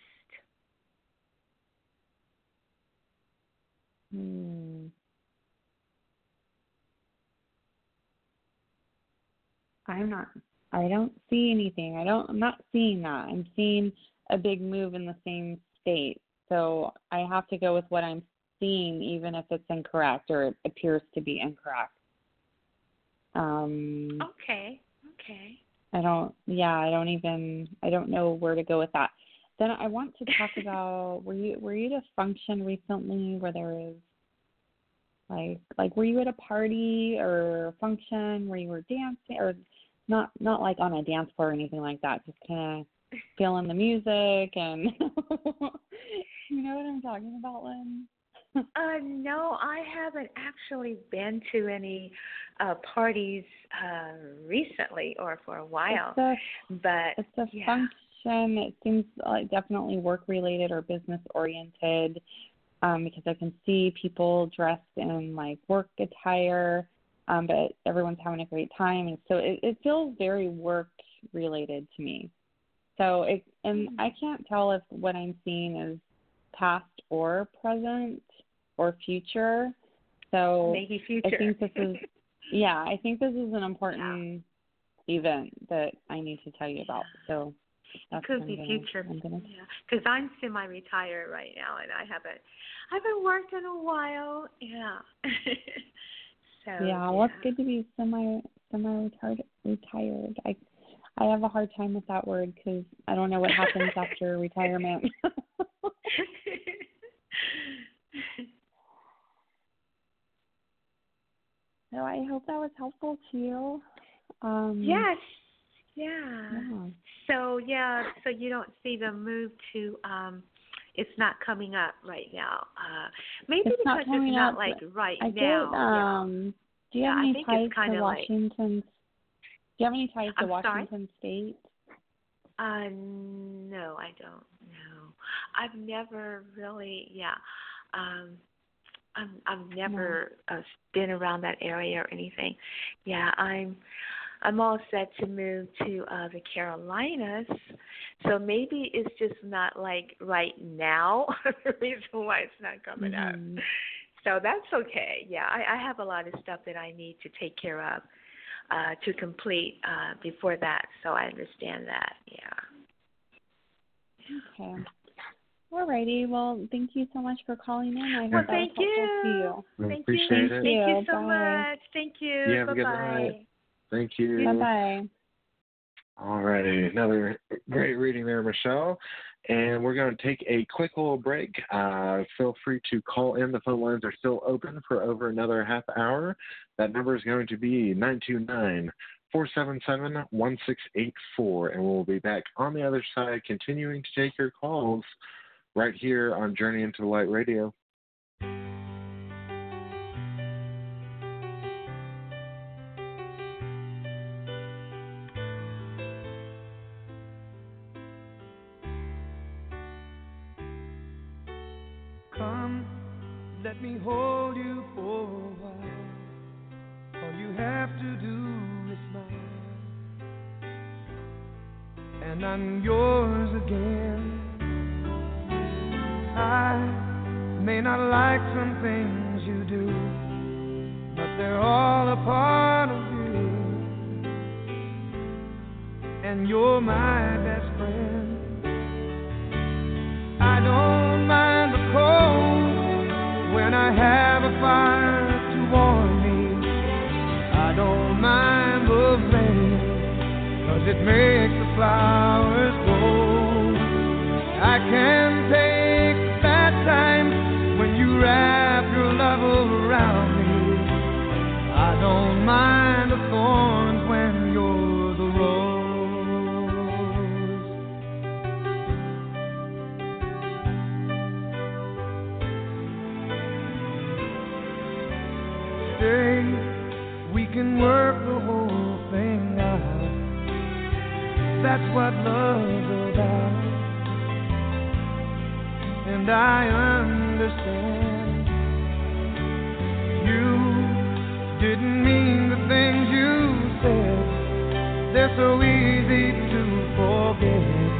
I don't see anything. I'm not seeing that. I'm seeing a big move in the same state. So I have to go with what I'm seeing, even if it's incorrect or it appears to be incorrect. Okay. I don't know where to go with that. Then I want to talk about, were you at a function recently where there was like were you at a party or a function where you were dancing, or not like on a dance floor or anything like that, just kind of feeling the music and you know what I'm talking about, Lynn? No, I haven't actually been to any parties recently or for a while. It's a function. It seems like definitely work related or business oriented, because I can see people dressed in like work attire, but everyone's having a great time, and so it feels very work related to me. So I can't tell if what I'm seeing is past or present or future. So maybe future. I think this is an important event that I need to tell you about. So it could be future. Because I'm semi-retired right now, and I haven't worked in a while. Yeah. So well, it's good to be semi-retired. I have a hard time with that word because I don't know what happens after retirement. So I hope that was helpful to you. Yes. Yeah. So you don't see the move to it's not coming up right now. Maybe it's because it's not like right now. Do you have any ties to Washington? Do you have any ties to Washington State? No, I don't. No, I've never really. I've never been around that area or anything. Yeah, I'm all set to move to the Carolinas. So maybe it's just not like right now the reason why it's not coming up. So that's okay. Yeah, I have a lot of stuff that I need to take care of to complete before that. So I understand that. Yeah. Okay. Alrighty. Well, thank you so much for calling in. I hope well, that was helpful to you. Thank appreciate you. it. Thank you so Bye. much. Thank you. You have a good Bye-bye. night. Thank you. Bye-bye. All righty. Another great reading there, Michelle. And we're going to take a quick little break. Feel free to call in. The phone lines are still open for over another half hour. That number is going to be 929-477-1684. And we'll be back on the other side continuing to take your calls right here on Journey into the Light Radio. Come, let me hold you for a while. All you have to do is smile, and I'm yours again. I may not like some things you do, but they're all a part of you, and you're my best friend. I don't mind the cold when I have a fire to warm me. I don't mind the rain, 'cause it makes the flowers grow. I can take the bad times when you wrap your love around me. I don't mind the thorns when you're the rose. We can work the whole thing out. That's what love's about. And I understand you didn't mean the things you said. They're so easy to forget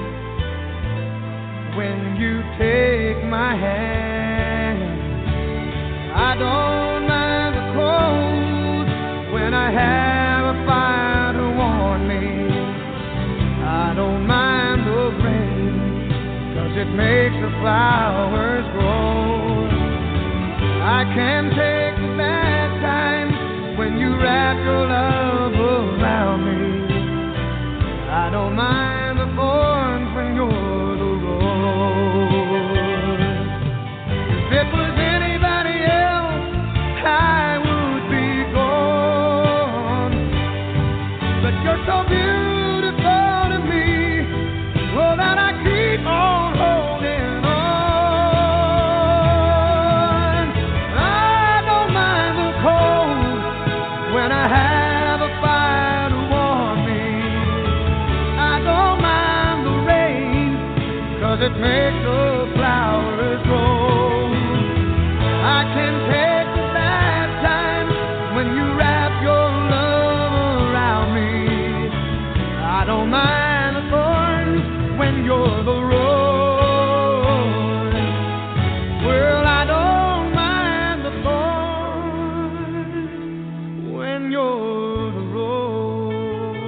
when you take my hand. I don't mind the cold when I have a fire to warm me. I don't mind the rain, 'cause it makes the flowers grow. I can take the bad times when you wrap your love around me. I don't mind the thorns when you're the rose. If it was anybody else, I would be gone, but you're so beautiful to me, well, that I keep on holding on. I don't mind the cold when I have a fire to warm me. I don't mind the rain, 'cause it makes the flowers grow. I can take the bad times when you wrap your love around me. I don't mind the thorns when you're the rose. Well, I don't mind the thorns when you're the rose.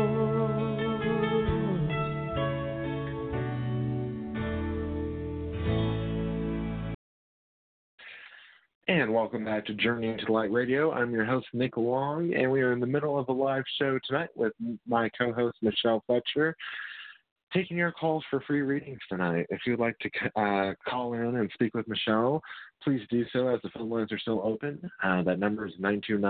And welcome back to Journey into the Light Radio. I'm your host, Nick Long, and we are in the middle of a live show tonight with my co-host, Michelle Fletcher, taking your calls for free readings tonight. If you'd like to call in and speak with Michelle, please do so as the phone lines are still open. That number is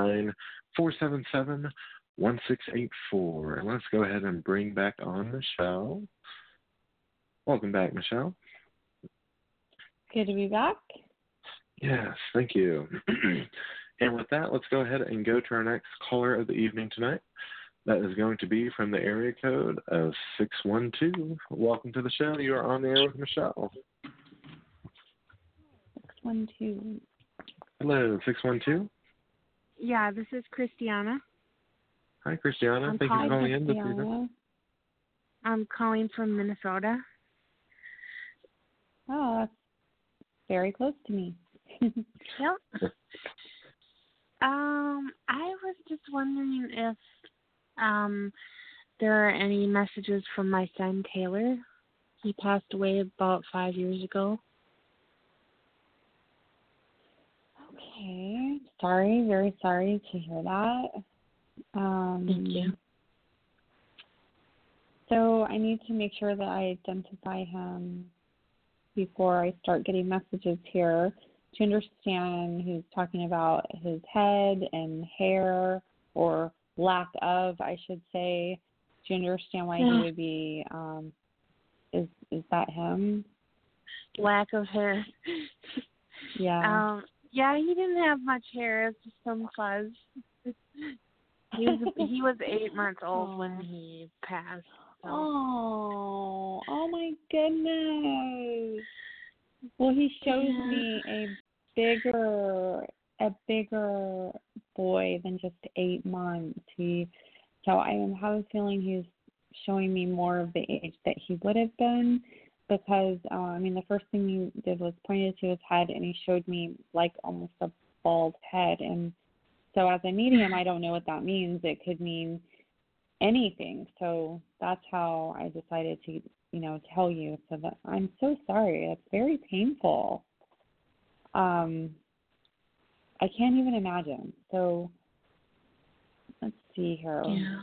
929-477-1684. And let's go ahead and bring back on Michelle. Welcome back, Michelle. Good to be back. Yes, thank you. And with that, let's go ahead and go to our next caller of the evening tonight. That is going to be from the area code of 612. Welcome to the show. You are on the air with Michelle. 612. Hello, 612. Yeah, this is Christiana. Hi, Christiana. Thank you for calling in this evening. I'm calling from Minnesota. Oh, that's very close to me. Yep. I was just wondering if there are any messages from my son Taylor. He passed away about 5 years ago. Okay. Sorry, very sorry to hear that. Thank you. So I need to make sure that I identify him before I start getting messages here to understand who's talking about his head and hair, or lack of, I should say. Do you understand why he would be, is that him? Lack of hair. Yeah. Yeah, he didn't have much hair, just some fuzz. He was 8 months old when he passed. So. Oh my goodness. Well, he shows me a bigger boy than just 8 months. So I have a feeling he's showing me more of the age that he would have been, because the first thing he did was pointed to his head, and he showed me like almost a bald head. And so as I meet him, I don't know what that means. It could mean anything. So that's how I decided to, tell you. So that I'm so sorry. It's very painful. I can't even imagine. So let's see here. Yeah.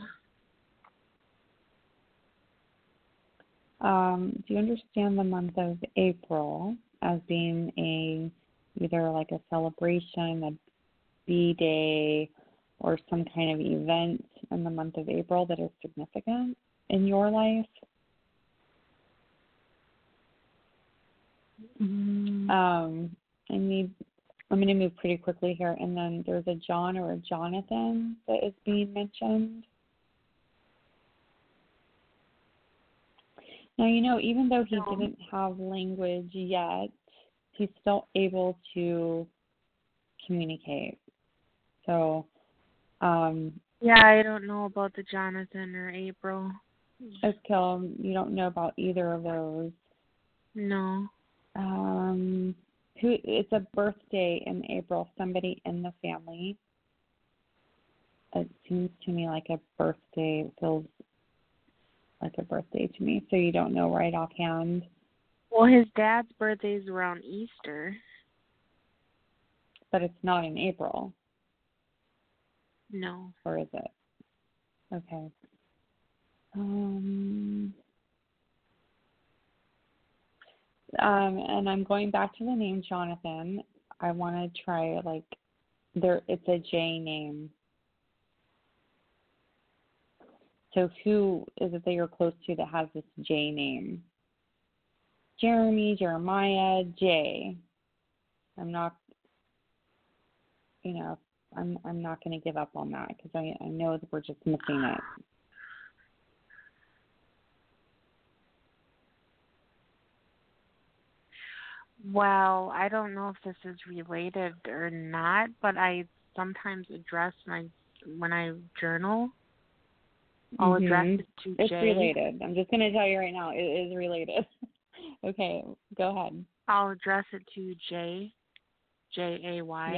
Do you understand the month of April as being either like a celebration, a B-Day, or some kind of event in the month of April that is significant in your life? Mm-hmm. I'm going to move pretty quickly here, and then there's a John or a Jonathan that is being mentioned. Now, even though he didn't have language yet, he's still able to communicate. So, yeah, I don't know about the Jonathan or April. Okay, you don't know about either of those. No. It's a birthday in April, somebody in the family. It seems to me like a birthday, feels like a birthday to me, so you don't know right offhand. Well, his dad's birthday is around Easter. But it's not in April. No. Or is it? Okay. And I'm going back to the name Jonathan. I want to try, it's a J name. So who is it that you're close to that has this J name? Jeremy, Jeremiah, J. I'm not going to give up on that, because I know that we're just missing it. Well, I don't know if this is related or not, but I sometimes address when I journal, I'll address it to J. It's related. I'm just going to tell you right now, it is related. Okay, go ahead. I'll address it to J, J-A-Y.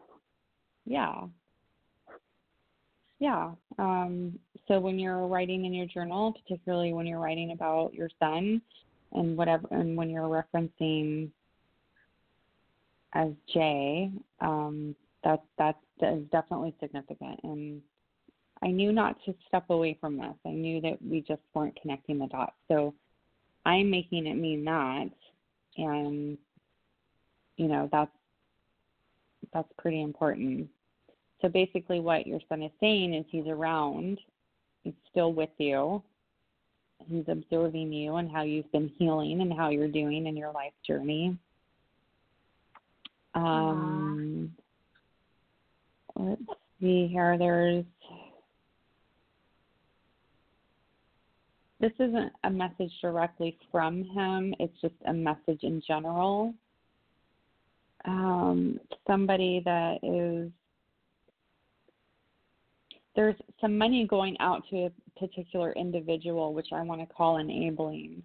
Yeah. So when you're writing in your journal, particularly when you're writing about your son and when you're referencing as J, that is definitely significant. And I knew not to step away from this. I knew that we just weren't connecting the dots. So I'm making it mean that, and that's pretty important. So basically what your son is saying is he's around, he's still with you, he's observing you and how you've been healing and how you're doing in your life journey. Let's see here. This isn't a message directly from him. It's just a message in general. somebody that is, there's some money going out to a particular individual, which I want to call enabling.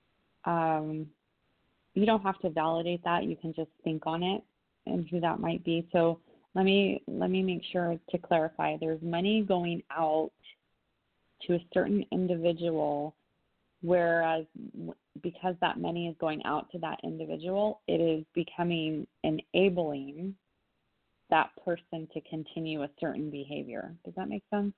You don't have to validate that. You can just think on it and who that might be. So let me make sure to clarify. There's money going out to a certain individual, whereas because that money is going out to that individual, it is becoming enabling that person to continue a certain behavior. Does that make sense?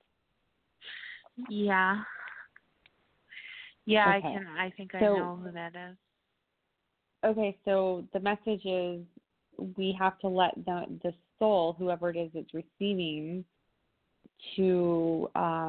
Yeah. Yeah, okay. I think I know who that is. Okay, so the message is we have to let the soul, whoever it is that's receiving, to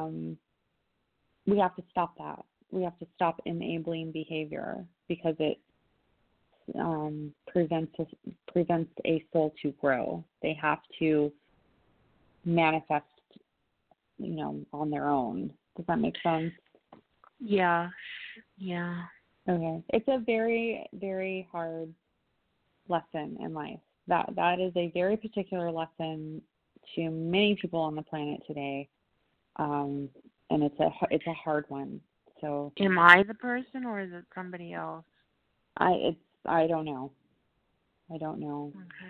we have to stop that. We have to stop enabling behavior because it prevents a soul to grow. They have to manifest, on their own. Does that make sense? Yeah. Yeah. Okay. It's a very, very hard lesson in life. That is a very particular lesson to many people on the planet today, and it's a hard one. So, am I the person, or is it somebody else? I don't know. I don't know.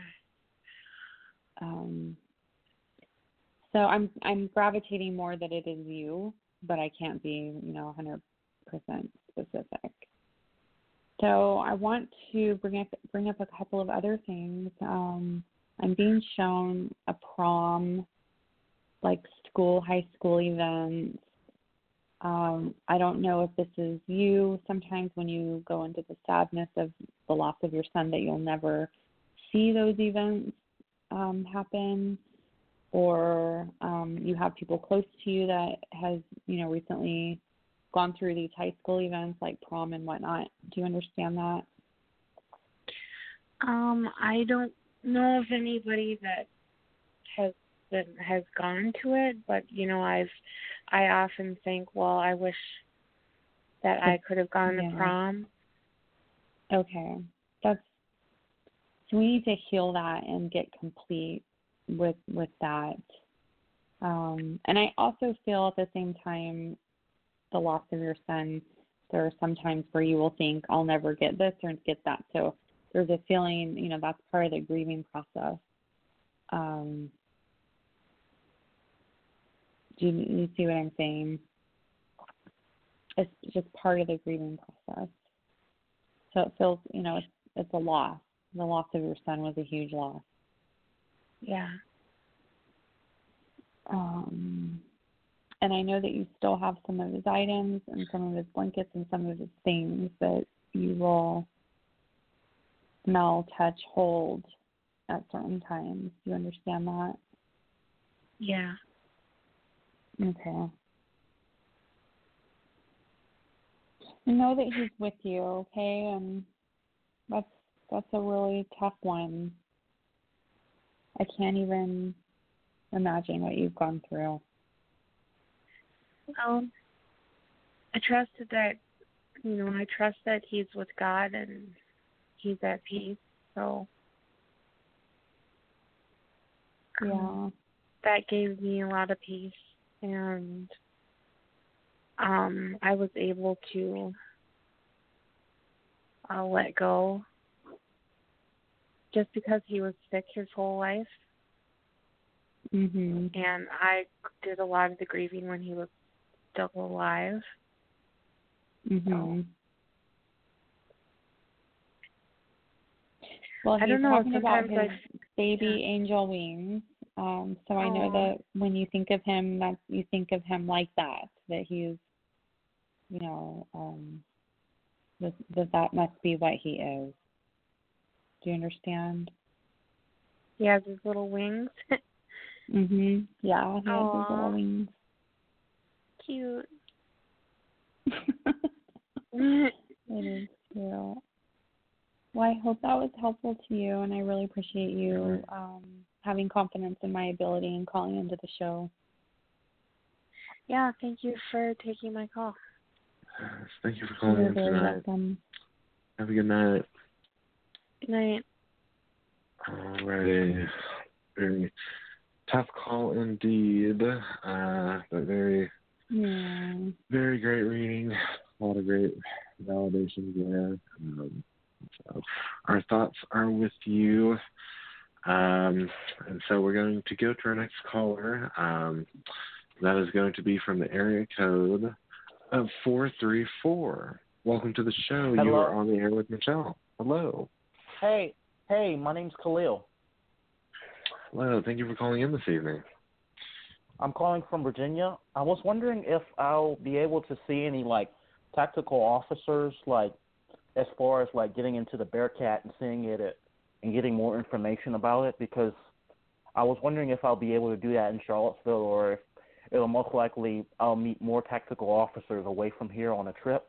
Okay. So I'm gravitating more that it is you, but I can't be 100% specific. So I want to bring up a couple of other things. I'm being shown a prom, like high school events. I don't know if this is you. Sometimes when you go into the sadness of the loss of your son, that you'll never see those events happen, or you have people close to you that has recently gone through these high school events like prom and whatnot. Do you understand that? I don't know of anybody that has gone to it, but I often think, well, I wish that I could have gone to prom. Okay, so we need to heal that and get complete with that. And I also feel at the same time, the loss of your son, there are some times where you will think, I'll never get this or get that. So there's a feeling, that's part of the grieving process. Do you see what I'm saying? It's just part of the grieving process. So it feels, it's a loss. The loss of your son was a huge loss. Yeah. And I know that you still have some of his items and some of his blankets and some of his things that you will smell, touch, hold at certain times. Do you understand that? Yeah. Okay. You know that he's with you, okay? And that's a really tough one. I can't even imagine what you've gone through. Well, I trusted that, I trust that he's with God and he's at peace. So, yeah, that gave me a lot of peace, and I was able to let go, just because he was sick his whole life. Mhm. And I did a lot of the grieving when he was still alive. Mhm. Well, I don't know. Talking about his baby yeah. angel wings. So I know that when you think of him, that you think of him like that he's, that must be what he is. Do you understand? He has his little wings. Mhm. Yeah, he has his little wings. Cute. It is cute. Well, I hope that was helpful to you, and I really appreciate you having confidence in my ability and calling into the show. Yeah, thank you for taking my call. Thank you for calling in tonight. Welcome. Have a good night. Good night. Alrighty. Very tough call indeed. But very, very great reading. A lot of great validation there. So our thoughts are with you. And so we're going to go to our next caller. That is going to be from the area code of 434. Welcome to the show. Hello. You are on the air with Michelle. Hello. Hey, my name's Khalil. Hello. Thank you for calling in this evening. I'm calling from Virginia. I was wondering if I'll be able to see any, like, tactical officers, like, as far as, like, getting into the Bearcat and seeing it and getting more information about it, because I was wondering if I'll be able to do that in Charlottesville, or if it'll most likely I'll meet more tactical officers away from here on a trip.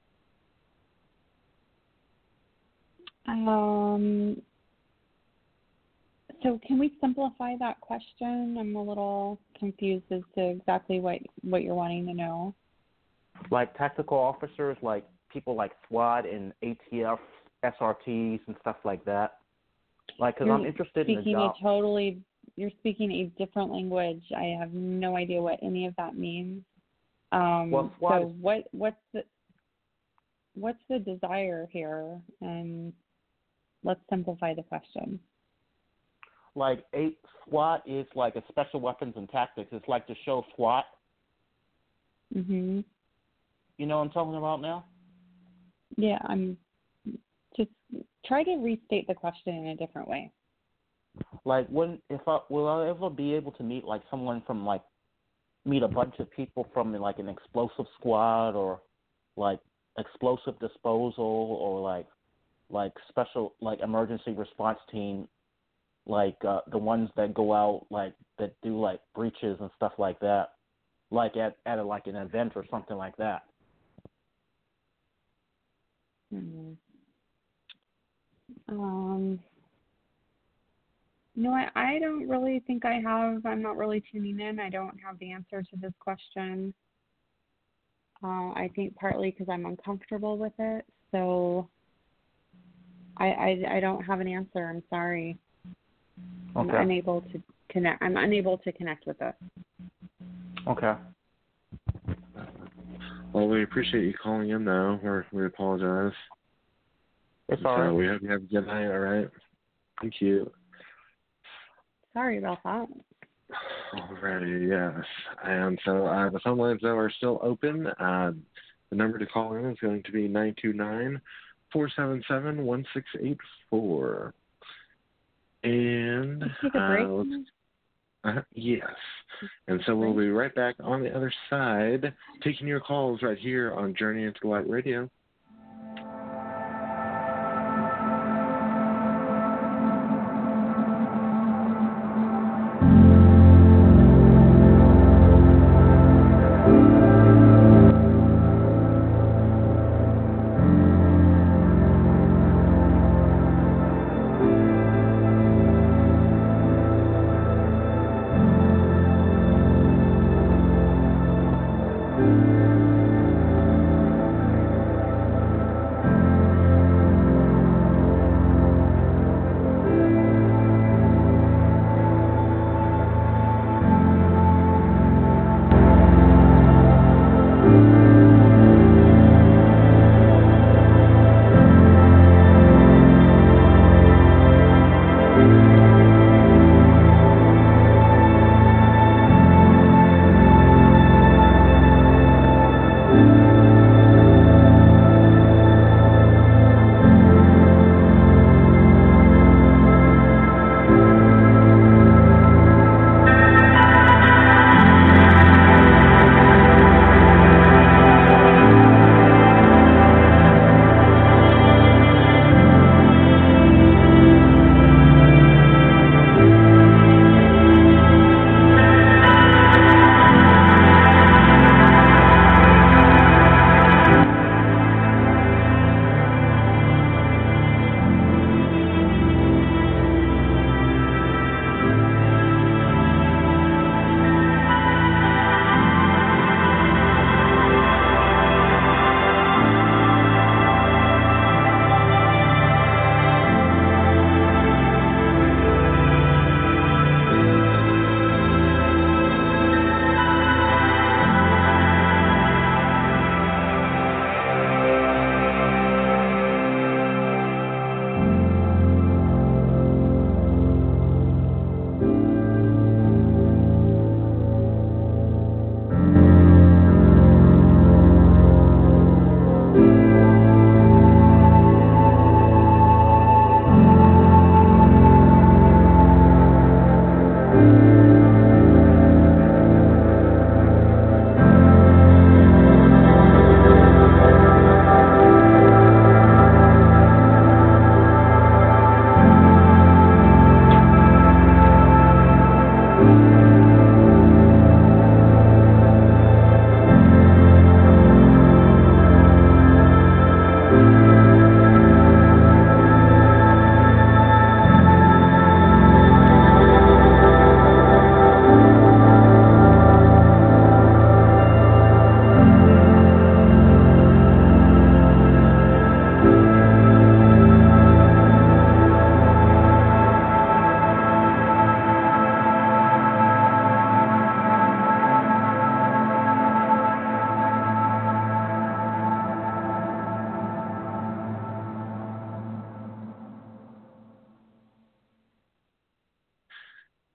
So can we simplify that question? I'm a little confused as to exactly what you're wanting to know. Like tactical officers, like people like SWAT and ATF, SRTs and stuff like that. Like, because I'm interested in the job. You're speaking a different language. I have no idea what any of that means. Well, SWAT so what's the desire here? And let's simplify the question. Like SWAT is like a special weapons and tactics. It's like the show SWAT. Mhm. You know what I'm talking about now? Yeah, I'm just try to restate the question in a different way. Like, will I ever be able to meet like someone from meet a bunch of people from like an explosive squad or like explosive disposal or like special like emergency response team, like the ones that go out like that do like breaches and stuff like that, like at like an event or something like that. Mm-hmm. No, I don't really think I'm not really tuning in. I don't have the answer to this question. I think partly because I'm uncomfortable with it. So I don't have an answer. I'm sorry. Okay. I'm unable to connect with it. Okay. Well, we appreciate you calling in, though. We apologize. It's all right. We hope you have a good night, all right? Thank you. Sorry about that. Alrighty, yes. And so the phone lines, though, are still open. The number to call in is going to be 929-477-1684. And take a break? yes. And so we'll be right back on the other side, taking your calls right here on Journey into the Light Radio.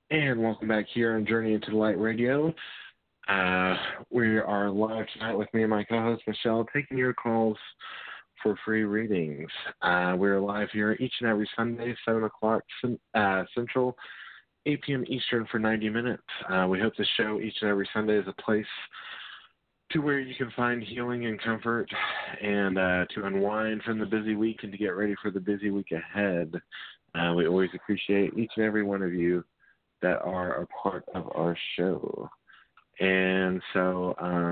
And welcome back here on Journey into the Light Radio. We are live tonight with me and my co-host, Michelle, taking your calls for free readings. We're live here each and every Sunday, 7 o'clock Central, 8 p.m. Eastern for 90 minutes. We hope this show each and every Sunday is a place to where you can find healing and comfort and to unwind from the busy week and to get ready for the busy week ahead. We always appreciate each and every one of you that are a part of our show. And so,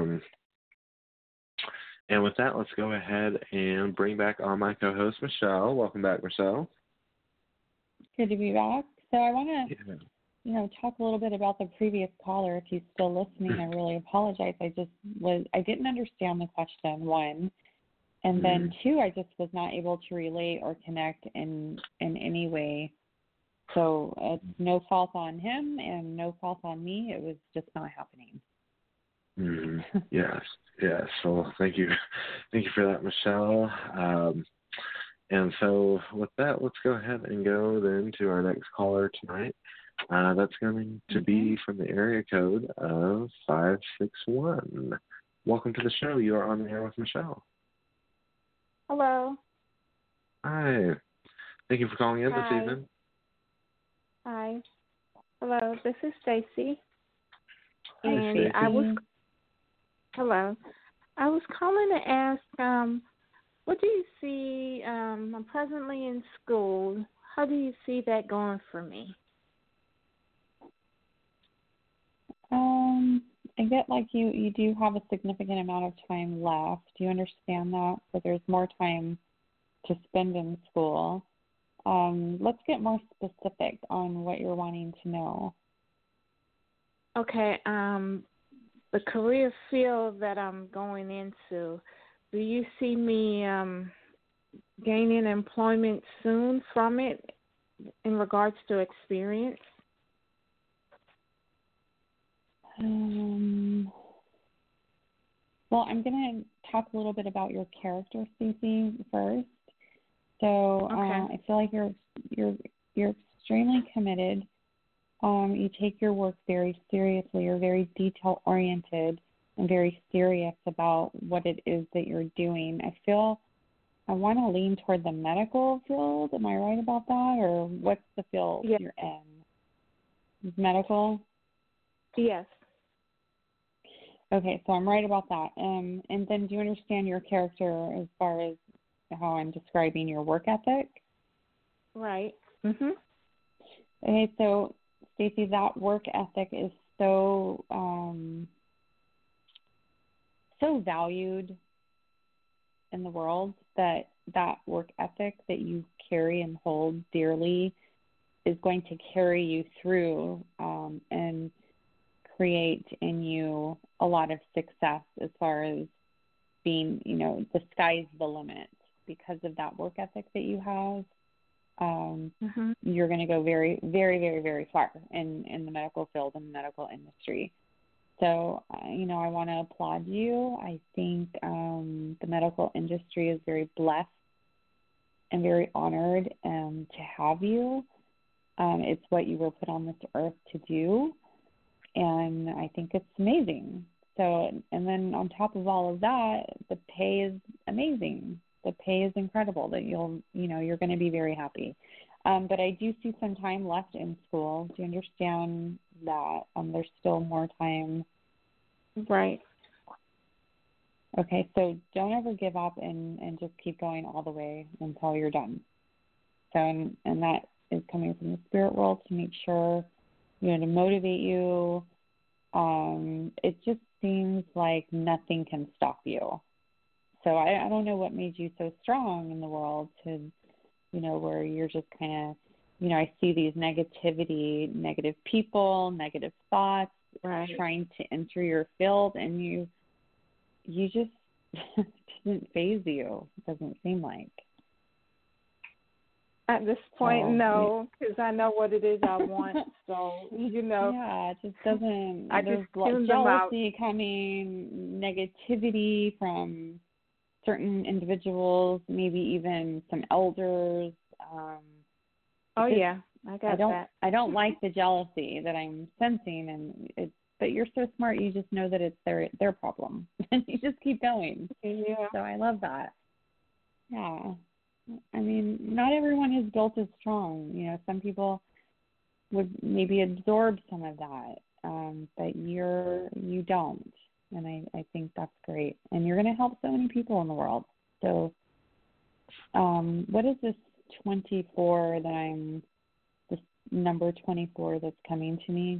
and with that, let's go ahead and bring back on my co-host, Michelle. Welcome back, Michelle. Good to be back. So I want to, talk a little bit about the previous caller. If he's still listening, I really apologize. I didn't understand the question, one. And then two, I just was not able to relate or connect in any way. So it's no fault on him and no fault on me. It was just not happening. Yes. Well, thank you for that, Michelle. And so with that, let's go ahead and go then to our next caller tonight. That's going to be from the area code of 561. Welcome to the show. You are on the air with Michelle. Hello. Hi. Thank you for calling in this evening. Hi. Hello, this is Stacy. And Stacey. I was calling to ask, what do you see, I'm presently in school. How do you see that going for me? I get like you do have a significant amount of time left. Do you understand that? So there's more time to spend in school. Let's get more specific on what you're wanting to know. Okay, the career field that I'm going into, do you see me gaining employment soon from it in regards to experience? Well, I'm going to talk a little bit about your character, Stacey, first. So I feel like you're extremely committed. You take your work very seriously. You're very detail oriented and very serious about what it is that you're doing. I want to lean toward the medical field. Am I right about that, or what's the field you're in? Medical? Yes. Okay, so I'm right about that. And then do you understand your character as far as how I'm describing your work ethic? Right. Okay, so Stacey, that work ethic is so valued in the world that work ethic that you carry and hold dearly is going to carry you through and create in you a lot of success as far as being, the sky's the limit because of that work ethic that you have. You're going to go very, very, very, very far in the medical field and the medical industry. So, I want to applaud you. I think the medical industry is very blessed and very honored to have you. It's what you were put on this earth to do, and I think it's amazing. So, and then on top of all of that, the pay is amazing. The pay is incredible. That you're going to be very happy. But I do see some time left in school. Do you understand that there's still more time? Right. Okay, so don't ever give up and just keep going all the way until you're done. So, and that is coming from the spirit world to make sure, to motivate you. It just seems like nothing can stop you. So I don't know what made you so strong in the world to, where you're just kind of, I see these negative people, negative thoughts, trying to enter your field, and you just didn't faze you. It doesn't seem like. At this point, no, because I know what it is I want. So, Yeah, it just doesn't. There's jealousy coming, negativity from certain individuals, maybe even some elders. I don't like the jealousy that I'm sensing, and but you're so smart. You just know that it's their problem, and you just keep going. Yeah. So I love that. Yeah. I mean, not everyone is built as strong. You know, some people would maybe absorb some of that, but you don't. And I think that's great. And you're going to help so many people in the world. So what is this 24 this number 24 that's coming to me?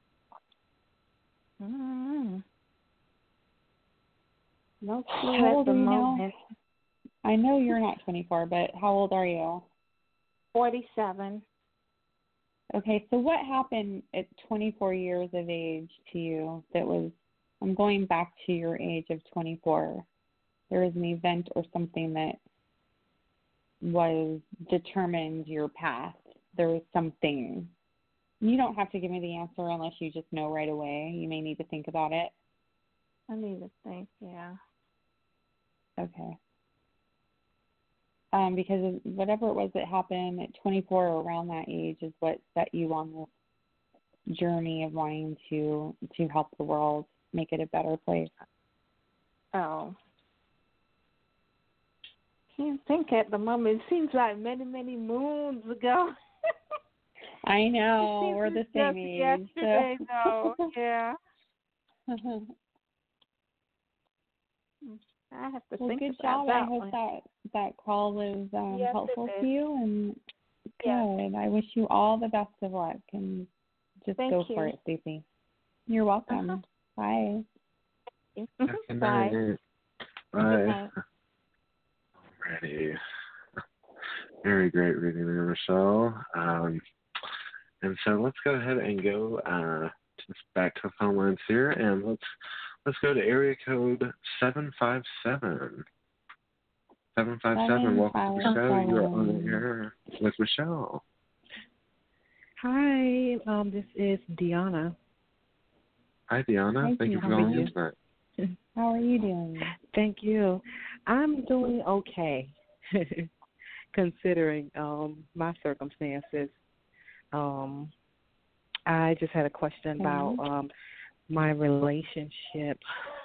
No How clue at old the are you moment. now? I know you're not 24, but how old are you? 47. Okay, so what happened at 24 years of age to you that was, I'm going back to your age of 24. There was an event or something that was determined your path. There was something. You don't have to give me the answer unless you just know right away. You may need to think about it. I need to think, yeah. Okay. Because whatever it was that happened at 24 or around that age is what set you on this journey of wanting to help the world, make it a better place. Oh. Can't think at the moment. It seems like many, many moons ago. I know. We're the same age. Yesterday, though. Yeah. I have to think good about job. that I hope that call was yes, helpful to you, and good. I wish you all the best of luck, and just Thank go you. for it, Stacey. You're welcome. Bye. Good Bye. night. Bye. Good night. Alrighty. Very great reading there, Michelle. And so let's go ahead and go just back to the phone lines here, and let's go to area code 757. 757, welcome to the show. You're on the air with Michelle. Hi, this is Deanna. Hi, Deanna. Hi, Thank you for calling in tonight. How are you doing? Thank you. I'm doing okay, considering my circumstances. I just had a question about my relationship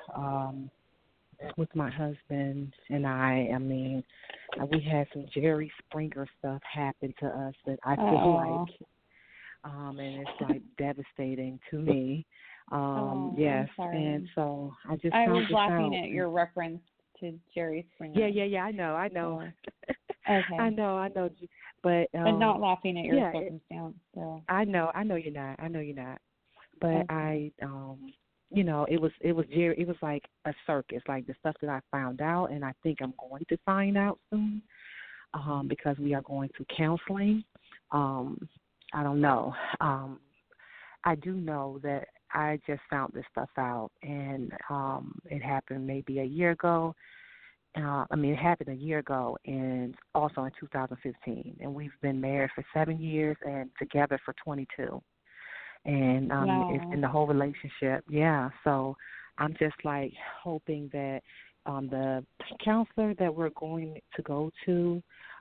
with my husband and I. I mean, we had some Jerry Springer stuff happen to us that I feel like, and it's like devastating to me. Yes, and so I was laughing at your reference to Jerry Springer. Yeah. I know. Okay. I know. But not laughing at your circumstance. So. I know you're not. But I it was like a circus, like the stuff that I found out, and I think I'm going to find out soon, because we are going to counseling. I don't know. I do know that I just found this stuff out, and it happened maybe a year ago. It happened a year ago, and also in 2015, and we've been married for 7 years and together for 22. And it's in the whole relationship, so I'm just like hoping that the counselor that we're going to go to,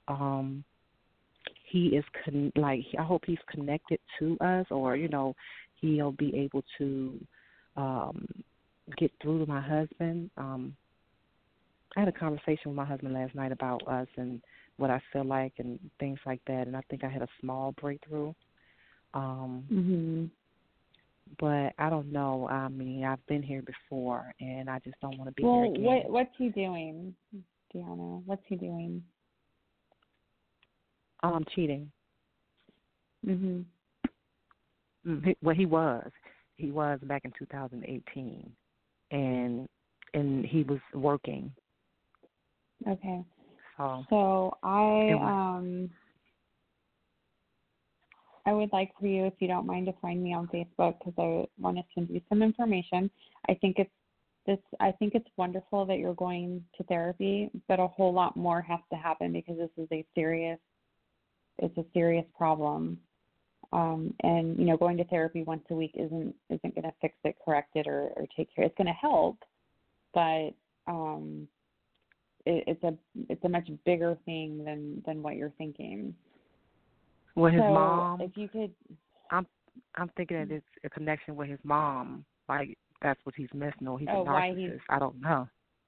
he is I hope he's connected to us, or he'll be able to get through to my husband. I had a conversation with my husband last night about us and what I feel like and things like that, and I think I had a small breakthrough. But I don't know. I mean, I've been here before, and I just don't want to be here again. What's he doing, Deanna? What's he doing? Cheating. Well, he was. He was back in 2018, and he was working. Okay. So I would like for you, if you don't mind, to find me on Facebook, because I want to send you some information. I think it's wonderful that you're going to therapy, but a whole lot more has to happen, because this is a serious problem. And going to therapy once a week isn't going to fix it, correct it, or take care. It's going to help, but it's a much bigger thing than what you're thinking. With his mom. If you could, I'm thinking that it's a connection with his mom. Like that's what he's missing, or he's a narcissist. I don't know.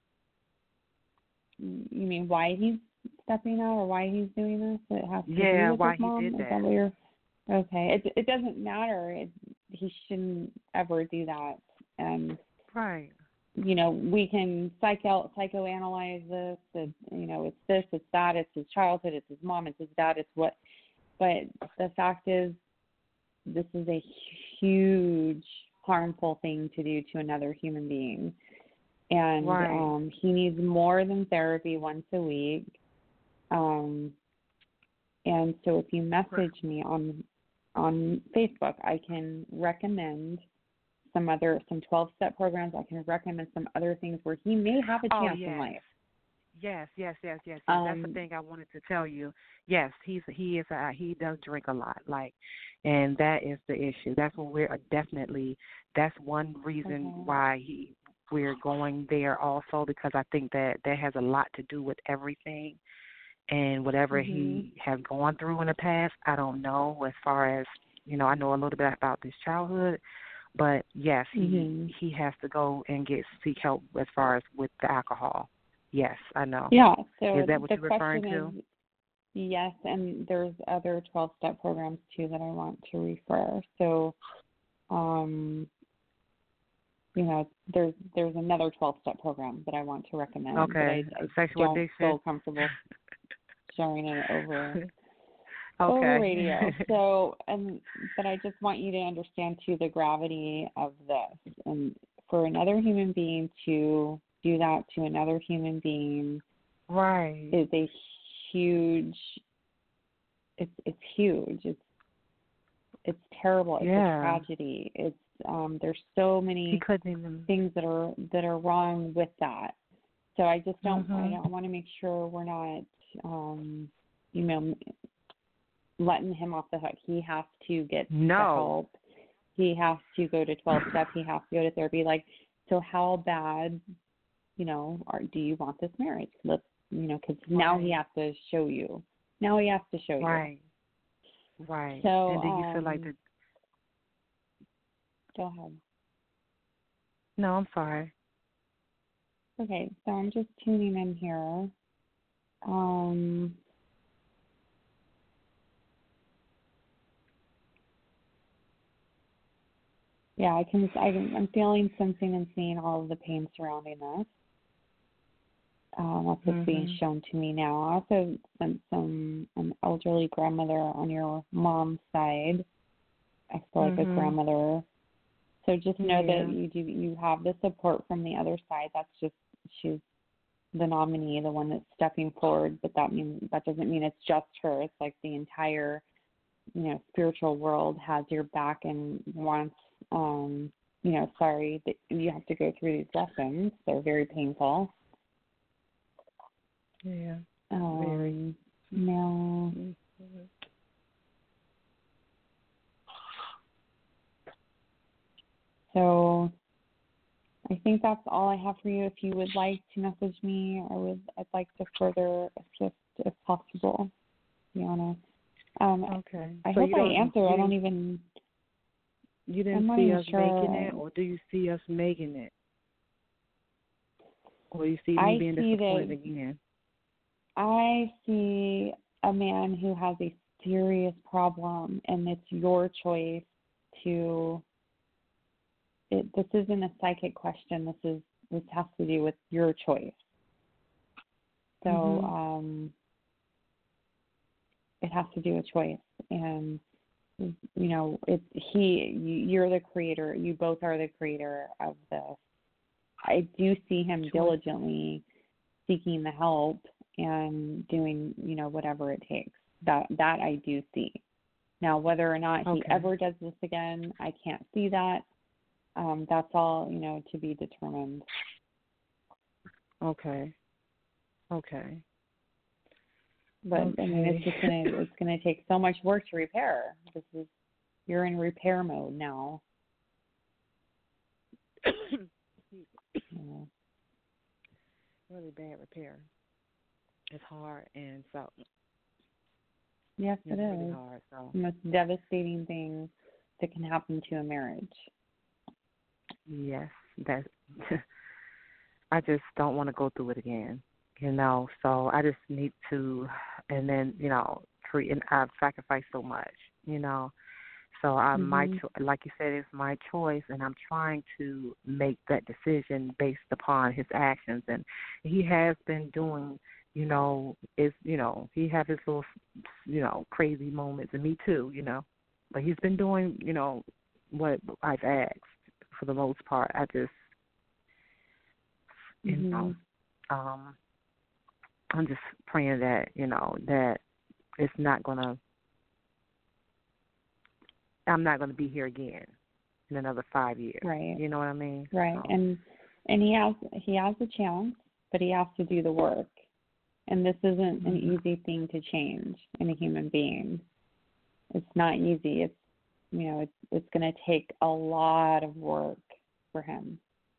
You mean why he's stepping out, or why he's doing this? It has to do with why his mom? he did that. Is that what you're... Okay, it doesn't matter. He shouldn't ever do that. And right. We can psychoanalyze this. It's this, it's that, it's his childhood, it's his mom, it's his dad, it's what. But the fact is, this is a huge, harmful thing to do to another human being. And he needs more than therapy once a week. And so if you message me on Facebook, I can recommend some 12-step programs. I can recommend some other things where he may have a chance in life. Yes. That's the thing I wanted to tell you. Yes, he does drink a lot, and that is the issue. That's what that's one reason why we're going there also, because I think that has a lot to do with everything and whatever he has gone through in the past. I don't know as far as, I know a little bit about his childhood, but yes, he has to go and seek help as far as with the alcohol. Yes, I know. Yeah. So is that what you're referring to? Yes, and there's other 12-step programs too that I want to refer. So, there's another 12-step program that I want to recommend. Okay. But I Sexual don't addiction. feel comfortable sharing it over radio. So, but I just want you to understand too the gravity of this, and for another human being to do that to another human being, right, is a huge. It's huge. It's terrible. It's a tragedy. It's there's so many things that are wrong with that. So I just don't. I want to make sure we're not, letting him off the hook. He has to get the help. He has to go to 12-step. He has to go to therapy. So how bad, do you want this marriage? Because now he has to show you. Right. Right. So, and do you feel like the... Go ahead. No, I'm sorry. Okay, so I'm just tuning in here. Yeah, I'm feeling, sensing, and seeing all of the pain surrounding this. That's what's being shown to me now. I also sent an elderly grandmother on your mom's side. I feel like a grandmother. So just know that you have the support from the other side. That's just, she's the nominee, the one that's stepping forward. But that doesn't mean it's just her. It's like the entire, spiritual world has your back and wants. Sorry that you have to go through these lessons. They're very painful. Yeah. Very. No. So I think that's all I have for you. If you would like to message me, I'd like to further assist if possible. To be honest. Okay. I hope I answered. I don't even. You didn't see us making it, or do you see us making it? Or you see me being disappointed again? I see a man who has a serious problem, and it's your choice to. This isn't a psychic question. This has to do with your choice. So it has to do with choice, and you're the creator. You both are the creator of this. I do see him diligently seeking the help and doing, whatever it takes. That I do see. Now, whether or not he ever does this again, I can't see that. That's all, to be determined. Okay. But I mean, it's gonna take so much work to repair. You're in repair mode now. Really bad repair. It's hard, and so Yes, it's it really is. hard. So The most devastating thing that can happen to a marriage. yes, that I just don't want to go through it again. So I just need to, and then treat. And I've sacrificed so much. So like you said, it's my choice, and I'm trying to make that decision based upon his actions. And he has been doing, he has his little, crazy moments, and me too, But he's been doing, what I've asked for the most part. I just, I'm just praying that, that it's not gonna. I'm not going to be here again in another 5 years. Right. You know what I mean? Right. And he has a chance, but he has to do the work. And this isn't an easy thing to change in a human being. It's not easy. It's it's going to take a lot of work for him.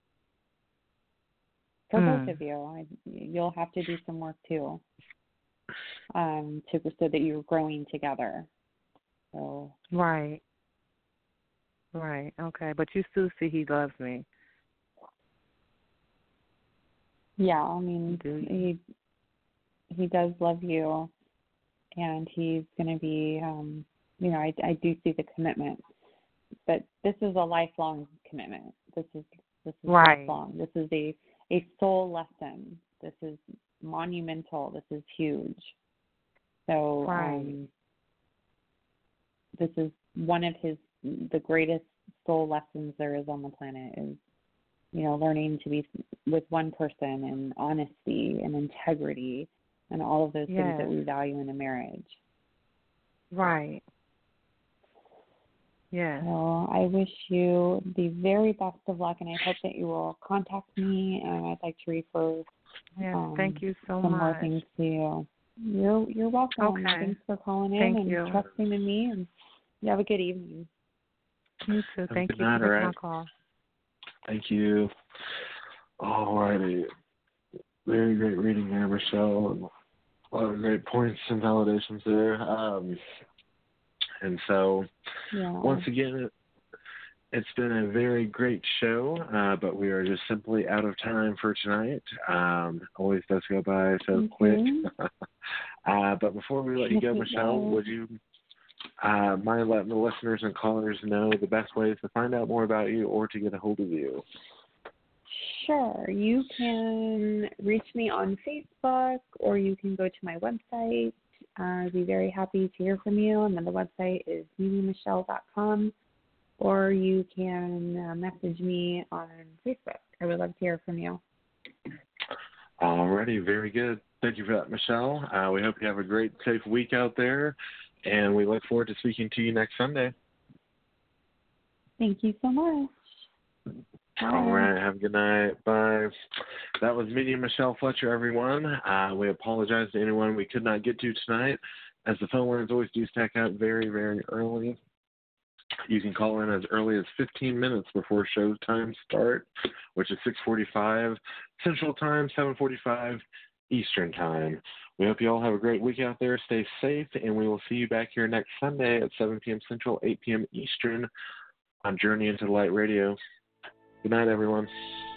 For both of you, you'll have to do some work too. So that you're growing together. So. Right. Right. Okay. But you still see he loves me. Yeah. I mean, he does love you, and he's going to be. I do see the commitment, but this is a lifelong commitment. This is right. Lifelong. This is a soul lesson. This is monumental. This is huge. So. This is one of the greatest soul lessons there is on the planet is, learning to be with one person and honesty and integrity and all of those things that we value in a marriage. Right. Yeah. So I wish you the very best of luck, and I hope that you will contact me, and I'd like to refer thank you so some much. more things to you. You're welcome. Okay. Thanks for calling in Thank and you. trusting in me, and you have a good evening. You too. Thank you for taking my call. Thank you. All righty. Very great reading there, Michelle. And a lot of great points and validations there. And so, once again, it's been a very great show, but we are just simply out of time for tonight. Always does go by so quick. But before we let you go, Michelle, would you mind letting the listeners and callers know the best ways to find out more about you or to get a hold of you? Sure. You can reach me on Facebook, or you can go to my website. I'd be very happy to hear from you. And then the website is mediamichelle.com, or you can message me on Facebook. I would love to hear from you. Alrighty, very good. Thank you for that, Michelle. We hope you have a great, safe week out there, and we look forward to speaking to you next Sunday. Thank you so much. Bye. All right, have a good night. Bye. That was Medium Michelle Fletcher, everyone. We apologize to anyone we could not get to tonight, as the phone lines always do stack out very, very early. You can call in as early as 15 minutes before show time start, which is 6:45 Central Time, 7:45 Eastern Time. We hope you all have a great week out there. Stay safe, and we will see you back here next Sunday at 7 p.m. Central, 8 p.m. Eastern on Journey into the Light Radio. Good night, everyone.